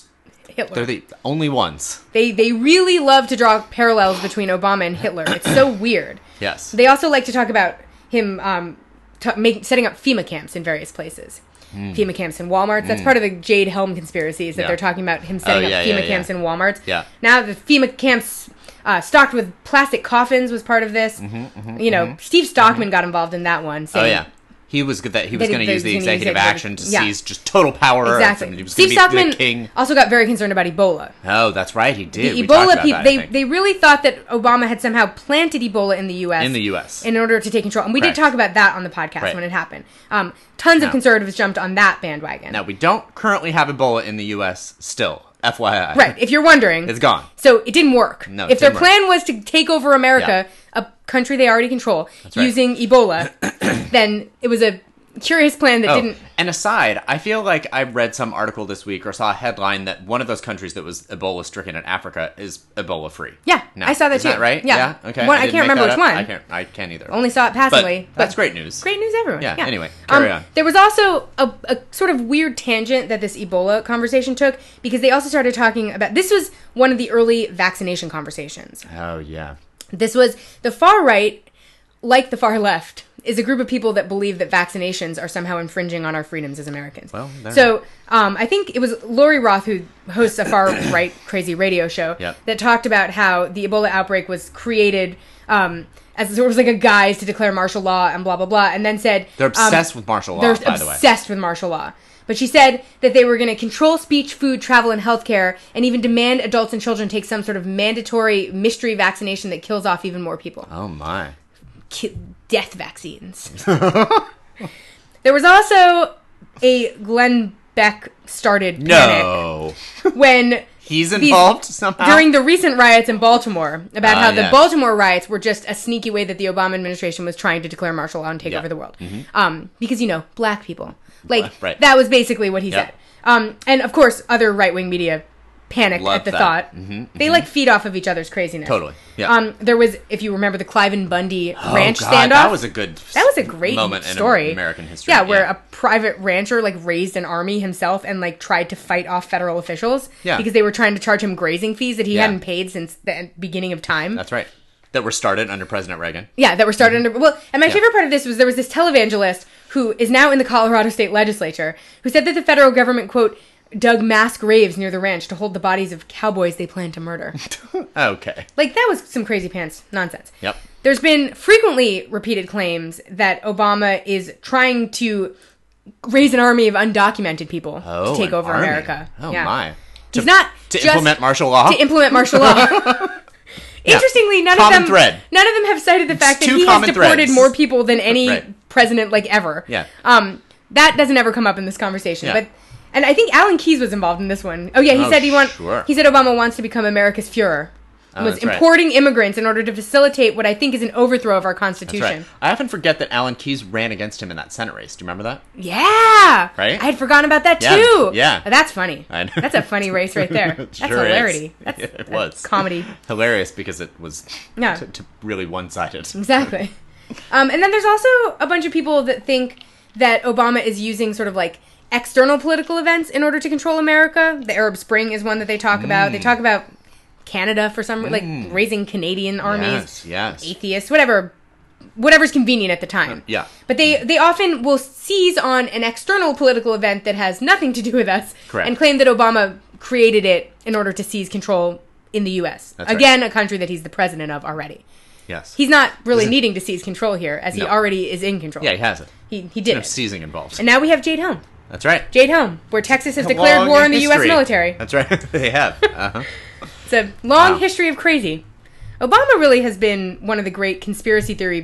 B: Hitler.
A: They're the only ones.
B: They really love to draw parallels between Obama and Hitler. It's so weird.
A: Yes.
B: They also like to talk about him setting up FEMA camps in various places. FEMA camps in Walmarts. That's part of the Jade Helm conspiracies that they're talking about him setting up FEMA camps in Walmarts.
A: Yeah.
B: Now the FEMA camps stocked with plastic coffins was part of this. Steve Stockman got involved in that one. Saying,
A: he was good. He was going to use the executive action to seize just total power.
B: Exactly.
A: He was
B: Steve Stockman
A: the king.
B: Also got very concerned about Ebola.
A: Oh, that's right. He did.
B: The Ebola people. They really thought that Obama had somehow planted Ebola in the U.S. In order to take control. And we did talk about that on the podcast when it happened. Tons of conservatives jumped on that bandwagon.
A: Now, we don't currently have Ebola in the U.S. still. FYI.
B: Right. If you're wondering.
A: It's gone.
B: So it didn't work.
A: No,
B: if their plan was to take over America, a country they already control, using Ebola, then it was a curious plan that didn't...
A: And aside, I feel like I read some article this week or saw a headline that one of those countries that was Ebola-stricken in Africa is Ebola-free.
B: Yeah, I saw that too.
A: Is that right?
B: Yeah.
A: Okay.
B: I can't remember which one.
A: I can't either.
B: Only saw it passively.
A: But that's great news.
B: Great news, everyone.
A: Yeah. Anyway, carry on.
B: There was also a sort of weird tangent that this Ebola conversation took, because they also started talking about... This was one of the early vaccination conversations.
A: Oh, yeah.
B: This was the far right, like the far left, is a group of people that believe that vaccinations are somehow infringing on our freedoms as Americans. Well, so I think it was Lori Roth, who hosts a far-right crazy radio show, that talked about how the Ebola outbreak was created as sort of like a guise to declare martial law and blah, blah, blah, and then said...
A: They're obsessed with martial law, by the way.
B: They're obsessed with martial law. But she said that they were going to control speech, food, travel, and healthcare, and even demand adults and children take some sort of mandatory mystery vaccination that kills off even more people.
A: Oh, my.
B: Death vaccines. There was also a Glenn Beck started panic when
A: he's involved somehow
B: during the recent riots in Baltimore about how the Baltimore riots were just a sneaky way that the Obama administration was trying to declare martial law and take over the world. Because black people, that was basically what he said. And of course, other right-wing media panicked at the thought. They feed off of each other's craziness.
A: Totally. Yeah.
B: There was, if you remember, the Cliven Bundy ranch standoff.
A: That was a
B: great
A: moment
B: story
A: in American history.
B: Yeah, where a private rancher raised an army himself and tried to fight off federal officials because they were trying to charge him grazing fees that he hadn't paid since the beginning of time.
A: That's right. That were started under President Reagan.
B: Yeah, that were started under... Well, and my favorite part of this was there was this televangelist who is now in the Colorado State Legislature who said that the federal government, quote, dug mass graves near the ranch to hold the bodies of cowboys they planned to murder.
A: Okay.
B: That was some crazy pants nonsense.
A: Yep.
B: There's been frequently repeated claims that Obama is trying to raise an army of undocumented people to take over America.
A: Oh, my.
B: He's not
A: to implement martial law?
B: To implement martial law. Interestingly, none of them have cited the fact that he has deported more people than any president ever.
A: Yeah.
B: That doesn't ever come up in this conversation. Yeah. And I think Alan Keyes was involved in this one. Oh yeah, he said he said Obama wants to become America's Führer. Was importing immigrants in order to facilitate what I think is an overthrow of our Constitution.
A: That's right. I often forget that Alan Keyes ran against him in that Senate race. Do you remember that?
B: Yeah.
A: Right?
B: I had forgotten about that too.
A: Yeah.
B: That's funny. I know. That's a funny race right there. That's hilarity.
A: It was.
B: Comedy.
A: Hilarious because it was really one-sided.
B: Exactly. And then there's also a bunch of people that think that Obama is using sort of external political events in order to control America. The Arab Spring is one that they talk about. They talk about Canada for some raising Canadian armies.
A: Yes.
B: Atheists, whatever's convenient at the time.
A: Yeah.
B: But they often will seize on an external political event that has nothing to do with us.
A: Correct.
B: And claim that Obama created it in order to seize control in the U.S.
A: That's
B: Again, a country that he's the president of already.
A: Yes.
B: He's not really needing to seize control here, as he already is in control.
A: Yeah, he has it.
B: He did it.
A: Seizing involved.
B: And now we have Jade Helm.
A: That's right.
B: Jade Helm, where Texas has declared war on the U.S. military.
A: That's right. They have. Uh-huh.
B: It's a long history of crazy. Obama really has been one of the great conspiracy theory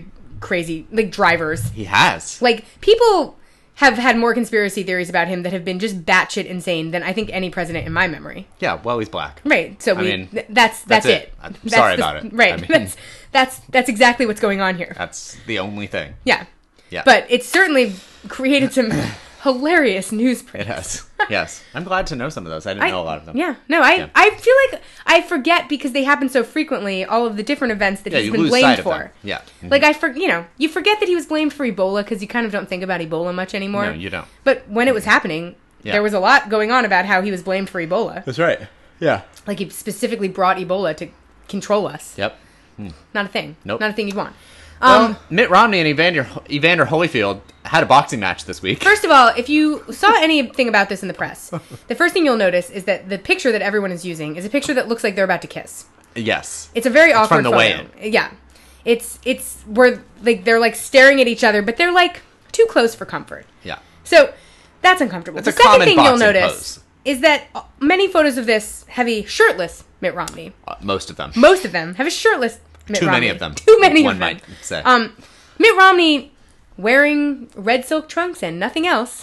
B: drivers.
A: He has.
B: People have had more conspiracy theories about him that have been just batshit insane than I think any president in my memory.
A: Yeah, well, he's black.
B: Right. So that's it.
A: I'm sorry about it.
B: Right. That's exactly what's going on here.
A: That's the only thing.
B: Yeah.
A: Yeah.
B: But it's certainly created some hilarious news prints.
A: It has. Yes. I'm glad to know some of those. I didn't know a lot of them.
B: Yeah. No, I feel like I forget because they happen so frequently, all of the different events that he's been blamed for.
A: Yeah. Mm-hmm.
B: You forget that he was blamed for Ebola because you kind of don't think about Ebola much anymore.
A: No, you don't.
B: But when it was happening, there was a lot going on about how he was blamed for Ebola.
A: That's right. Yeah.
B: Like he specifically brought Ebola to control us.
A: Yep.
B: Not a thing.
A: Nope.
B: Not a thing you'd want.
A: Mitt Romney and Evander Holyfield had a boxing match this week.
B: First of all, if you saw anything about this in the press, the first thing you'll notice is that the picture that everyone is using is a picture that looks like they're about to kiss.
A: Yes.
B: It's a very awkward
A: from the
B: photo.
A: weigh-in.
B: Yeah. It's where like they're like staring at each other, but they're like too close for comfort.
A: Yeah.
B: So that's uncomfortable.
A: It's
B: the second thing you'll notice
A: pose.
B: Is that many photos of this have a shirtless Mitt Romney.
A: Most of them.
B: Most of them have a shirtless Mitt Romney.
A: Too many of them.
B: Too many
A: One
B: of them.
A: might say.
B: Mitt Romney, wearing red silk trunks and nothing else,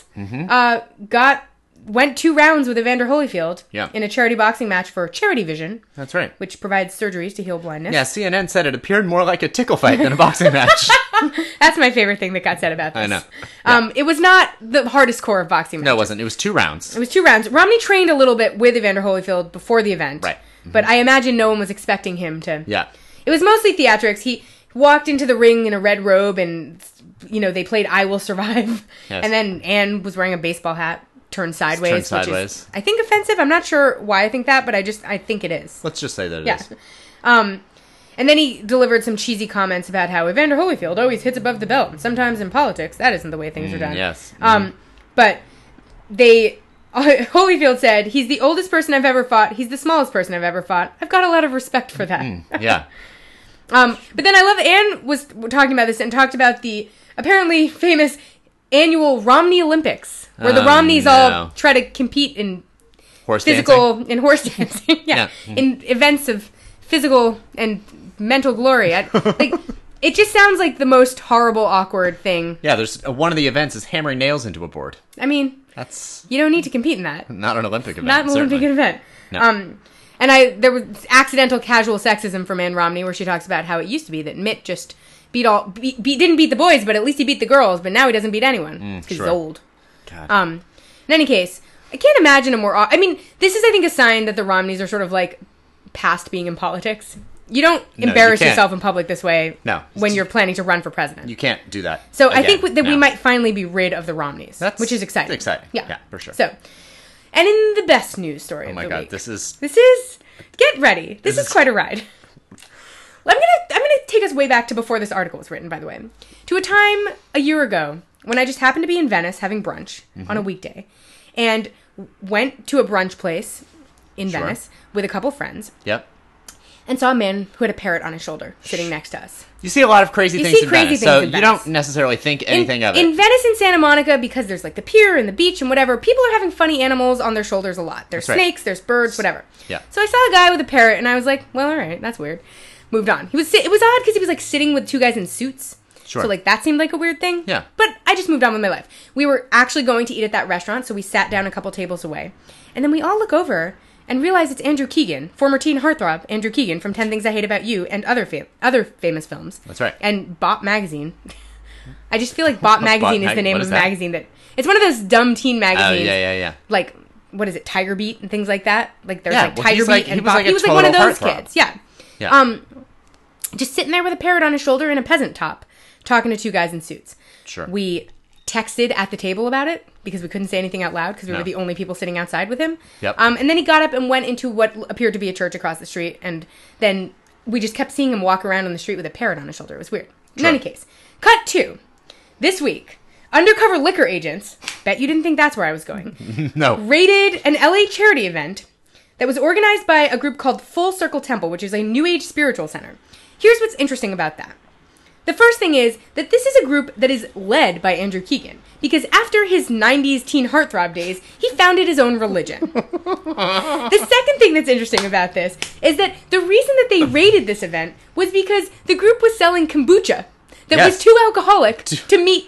B: went 2 rounds with Evander Holyfield in a charity boxing match for Charity Vision.
A: That's right.
B: Which provides surgeries to heal blindness.
A: Yeah, CNN said it appeared more like a tickle fight than a boxing match.
B: That's my favorite thing that got said about this.
A: I know. Yeah.
B: It was not the hardest core of boxing matches.
A: No, it wasn't. It was 2 rounds.
B: It was 2 rounds. Romney trained a little bit with Evander Holyfield before the event.
A: Right.
B: But I imagine no one was expecting him to...
A: Yeah.
B: It was mostly theatrics. He walked into the ring in a red robe and, they played I Will Survive. Yes. And then Anne was wearing a baseball hat turned sideways. Which is, I think, offensive. I'm not sure why I think that, but I think it is.
A: Let's just say that it is.
B: And then he delivered some cheesy comments about how Evander Holyfield always hits above the belt. And sometimes in politics, that isn't the way things are done.
A: Yes.
B: But Holyfield said, he's the oldest person I've ever fought. He's the smallest person I've ever fought. I've got a lot of respect for that.
A: Yeah.
B: But then I love Anne was talking about this and talked about the apparently famous annual Romney Olympics, where the Romneys all try to compete in horse dancing. In events of physical and mental glory. It just sounds like the most horrible, awkward thing.
A: Yeah, there's one of the events is hammering nails into a board.
B: I mean, you don't need to compete in that.
A: Not an Olympic event.
B: Not an Olympic event. No. And there was accidental casual sexism from Anne Romney, where she talks about how it used to be that Mitt just didn't beat the boys, but at least he beat the girls. But now he doesn't beat anyone because he's old.
A: God.
B: In any case, I can't imagine a more. I mean, this is, I think, a sign that the Romneys are sort of like past being in politics. You don't embarrass yourself in public this way. When you're planning to run for president,
A: you can't do that.
B: So I think that we might finally be rid of the Romneys, which is exciting.
A: It's exciting. Yeah, for sure.
B: So. And in the best news story of the week.
A: Oh my God, this is...
B: Get ready. This is quite a ride. I'm gonna take us way back to before this article was written, by the way. To a time a year ago when I just happened to be in Venice having brunch on a weekday. And went to a brunch place in Venice with a couple friends.
A: Yep.
B: And saw a man who had a parrot on his shoulder sitting next to us.
A: You see a lot of crazy things in Venice, so you don't necessarily think anything of it.
B: In Venice and Santa Monica, because there's like the pier and the beach and whatever, people are having funny animals on their shoulders a lot. There's snakes, there's birds, whatever.
A: Yeah.
B: So I saw a guy with a parrot, and I was like, well, all right, that's weird. Moved on. It was odd because he was like sitting with 2 guys in suits.
A: Sure.
B: So like that seemed like a weird thing.
A: Yeah.
B: But I just moved on with my life. We were actually going to eat at that restaurant, so we sat down a couple tables away. And then we all look over and realize it's Andrew Keegan, former teen heartthrob Andrew Keegan from 10 Things I Hate About You and other famous films.
A: That's right.
B: And Bop Magazine. I just feel like Bop Magazine is the name of a magazine that... It's one of those dumb teen magazines.
A: Yeah.
B: Like, what is it, Tiger Beat and things like that? Like, there's Tiger Beat and
A: Bop.
B: He was like one of those kids. Yeah. Just sitting there with a parrot on his shoulder and a peasant top, talking to 2 guys in suits.
A: Sure.
B: We texted at the table about it because we couldn't say anything out loud because we were the only people sitting outside with him.
A: Yep.
B: And then he got up and went into what appeared to be a church across the street, and then we just kept seeing him walk around on the street with a parrot on his shoulder. It was weird. In any case, cut to this week. Undercover liquor agents, bet you didn't think that's where I was going.
A: No.
B: Raided an LA charity event that was organized by a group called Full Circle Temple, which is a New Age spiritual center. Here's what's interesting about that. The first thing is that this is a group that is led by Andrew Keegan, because after his 90s teen heartthrob days, he founded his own religion. The second thing that's interesting about this is that the reason that they raided this event was because the group was selling kombucha that was too alcoholic to meet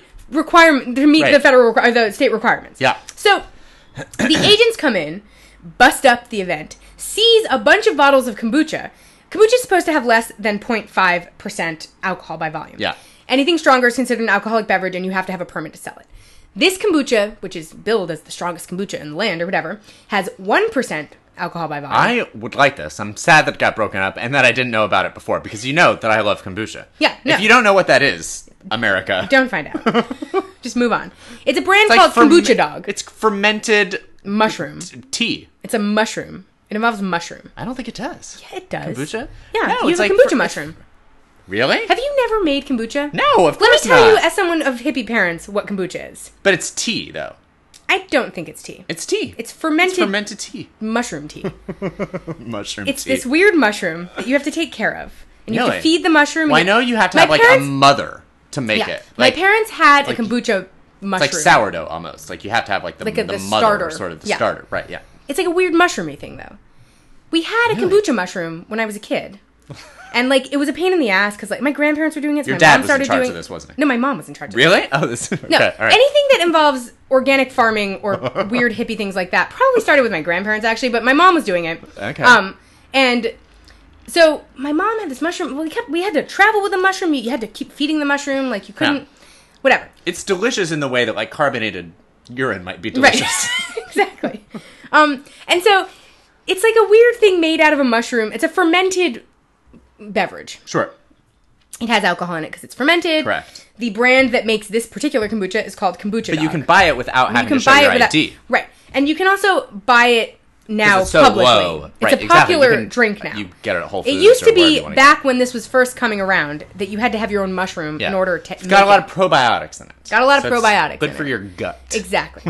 B: the state requirements.
A: Yeah.
B: So the agents come in, bust up the event, seize a bunch of bottles of kombucha. Kombucha is supposed to have less than 0.5% alcohol by volume.
A: Yeah.
B: Anything stronger is considered an alcoholic beverage, and you have to have a permit to sell it. This kombucha, which is billed as the strongest kombucha in the land or whatever, has 1% alcohol by volume.
A: I would like this. I'm sad that it got broken up and that I didn't know about it before, because you know that I love kombucha.
B: Yeah. No.
A: If you don't know what that is, America.
B: Don't find out. Just move on. It's a brand called Kombucha Dog.
A: It's fermented
B: mushroom
A: tea.
B: It's a mushroom. It involves mushroom.
A: I don't think it does.
B: Yeah, it does.
A: Kombucha?
B: Yeah,
A: no,
B: you have a kombucha mushroom.
A: Really?
B: Have you never made kombucha?
A: No, of course not.
B: Let me tell you, as someone of hippie parents, what kombucha is.
A: But it's tea, though.
B: I don't think it's tea.
A: It's tea.
B: It's fermented
A: tea.
B: Mushroom tea.
A: Mushroom
B: it's
A: tea.
B: this weird mushroom that you have to take care of. And you
A: Really?
B: have to feed the mushroom.
A: Well, I know you have to have, like, a mother to make it.
B: My parents had a kombucha mushroom.
A: It's like sourdough, almost. Like, you have to have, like, the mother,
B: starter.
A: Sort of the starter. Right, yeah.
B: It's like a weird mushroomy thing, though. We had a kombucha mushroom when I was a kid. And, like, it was a pain in the ass because, like, my grandparents were doing it. So
A: Your dad was in charge of this, wasn't he?
B: No, my mom was in charge of
A: Really? Oh, this okay.
B: No,
A: all right.
B: Anything that involves organic farming or weird hippie things like that probably started with my grandparents, actually, but my mom was doing it.
A: Okay.
B: And so my mom had this mushroom. Well, we had to travel with the mushroom. You had to keep feeding the mushroom. Like, you couldn't... Whatever.
A: It's delicious in the way that, like, carbonated urine might be delicious.
B: Right. Exactly. And so... It's like a weird thing made out of a mushroom. It's a fermented beverage.
A: Sure.
B: It has alcohol in it because it's fermented.
A: Correct.
B: The brand that makes this particular kombucha is called Kombucha Dog.
A: But you can buy it without having to show your ID.
B: Right. And you can also buy it now
A: it's so
B: publicly.
A: low.
B: It's a popular drink now.
A: You get it at Whole Foods.
B: It used to be, back when this was first coming around, that you had to have your own mushroom in order to...
A: It's got a lot of probiotics in it.
B: Got a lot of probiotics
A: good for your gut.
B: Exactly.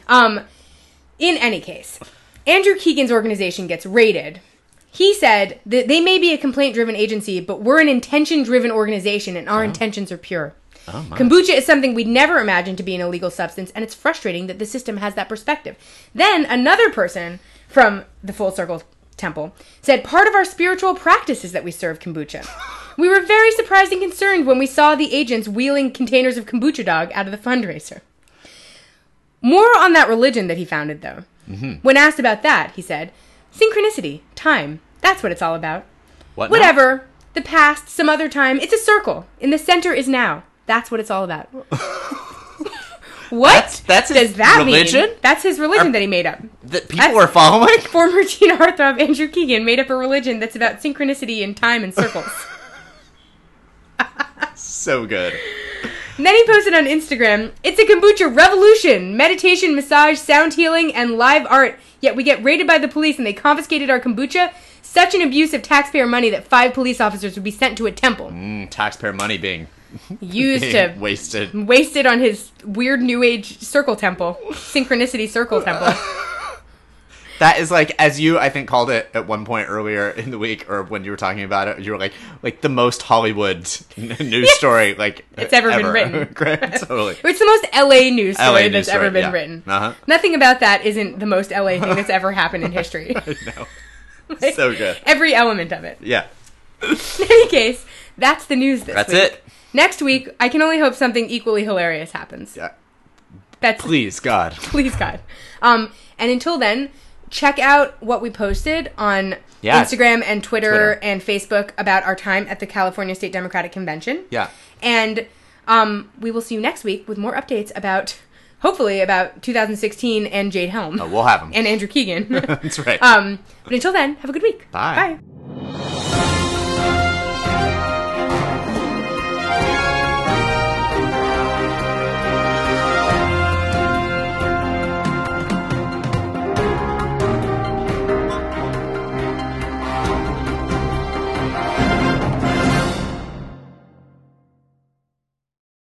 B: In any case... Andrew Keegan's organization gets raided. He said that they may be a complaint-driven agency, but we're an intention-driven organization, and our intentions are pure.
A: Oh, my.
B: Kombucha is something we'd never imagined to be an illegal substance, and it's frustrating that the system has that perspective. Then another person from the Full Circle Temple said, part of our spiritual practice is that we serve kombucha. We were very surprised and concerned when we saw the agents wheeling containers of Kombucha Dog out of the fundraiser. More on that religion that he founded, though. Mm-hmm. When asked about that, he said, synchronicity, time, that's what it's all about. Whatever, the past, some other time, it's a circle. In the center is now. That's what it's all about. What
A: that's
B: does that
A: religion?
B: mean? That's his religion that he made up.
A: That people are following?
B: Former teen heartthrob Andrew Keegan made up a religion that's about synchronicity and time and circles.
A: So good.
B: And then he posted on Instagram, it's a kombucha revolution, meditation, massage, sound healing, and live art. Yet we get raided by the police and they confiscated our kombucha. Such an abuse of taxpayer money that 5 police officers would be sent to a temple.
A: Taxpayer money being
B: used
A: being
B: to
A: wasted
B: on his weird new age circle temple, synchronicity circle temple.
A: That is like, as you, I think, called it at one point earlier in the week, or when you were talking about it, you were like the most Hollywood news story, like,
B: it's ever been written.
A: Totally.
B: It's the most LA news story that's ever been written.
A: Uh-huh.
B: Nothing about that isn't the most LA thing that's ever happened in history.
A: I know. So good.
B: Every element of it.
A: Yeah.
B: In any case, that's the news this week.
A: That's it.
B: Next week, I can only hope something equally hilarious happens.
A: Yeah.
B: Please,
A: God.
B: Please, God. And until then, check out what we posted on Instagram and Twitter and Facebook about our time at the California State Democratic Convention.
A: Yeah.
B: And we will see you next week with more updates about, hopefully, about 2016 and Jade Helm.
A: Oh, we'll have them.
B: And Andrew Keegan.
A: That's right.
B: But until then, have a good week.
A: Bye.
B: Bye.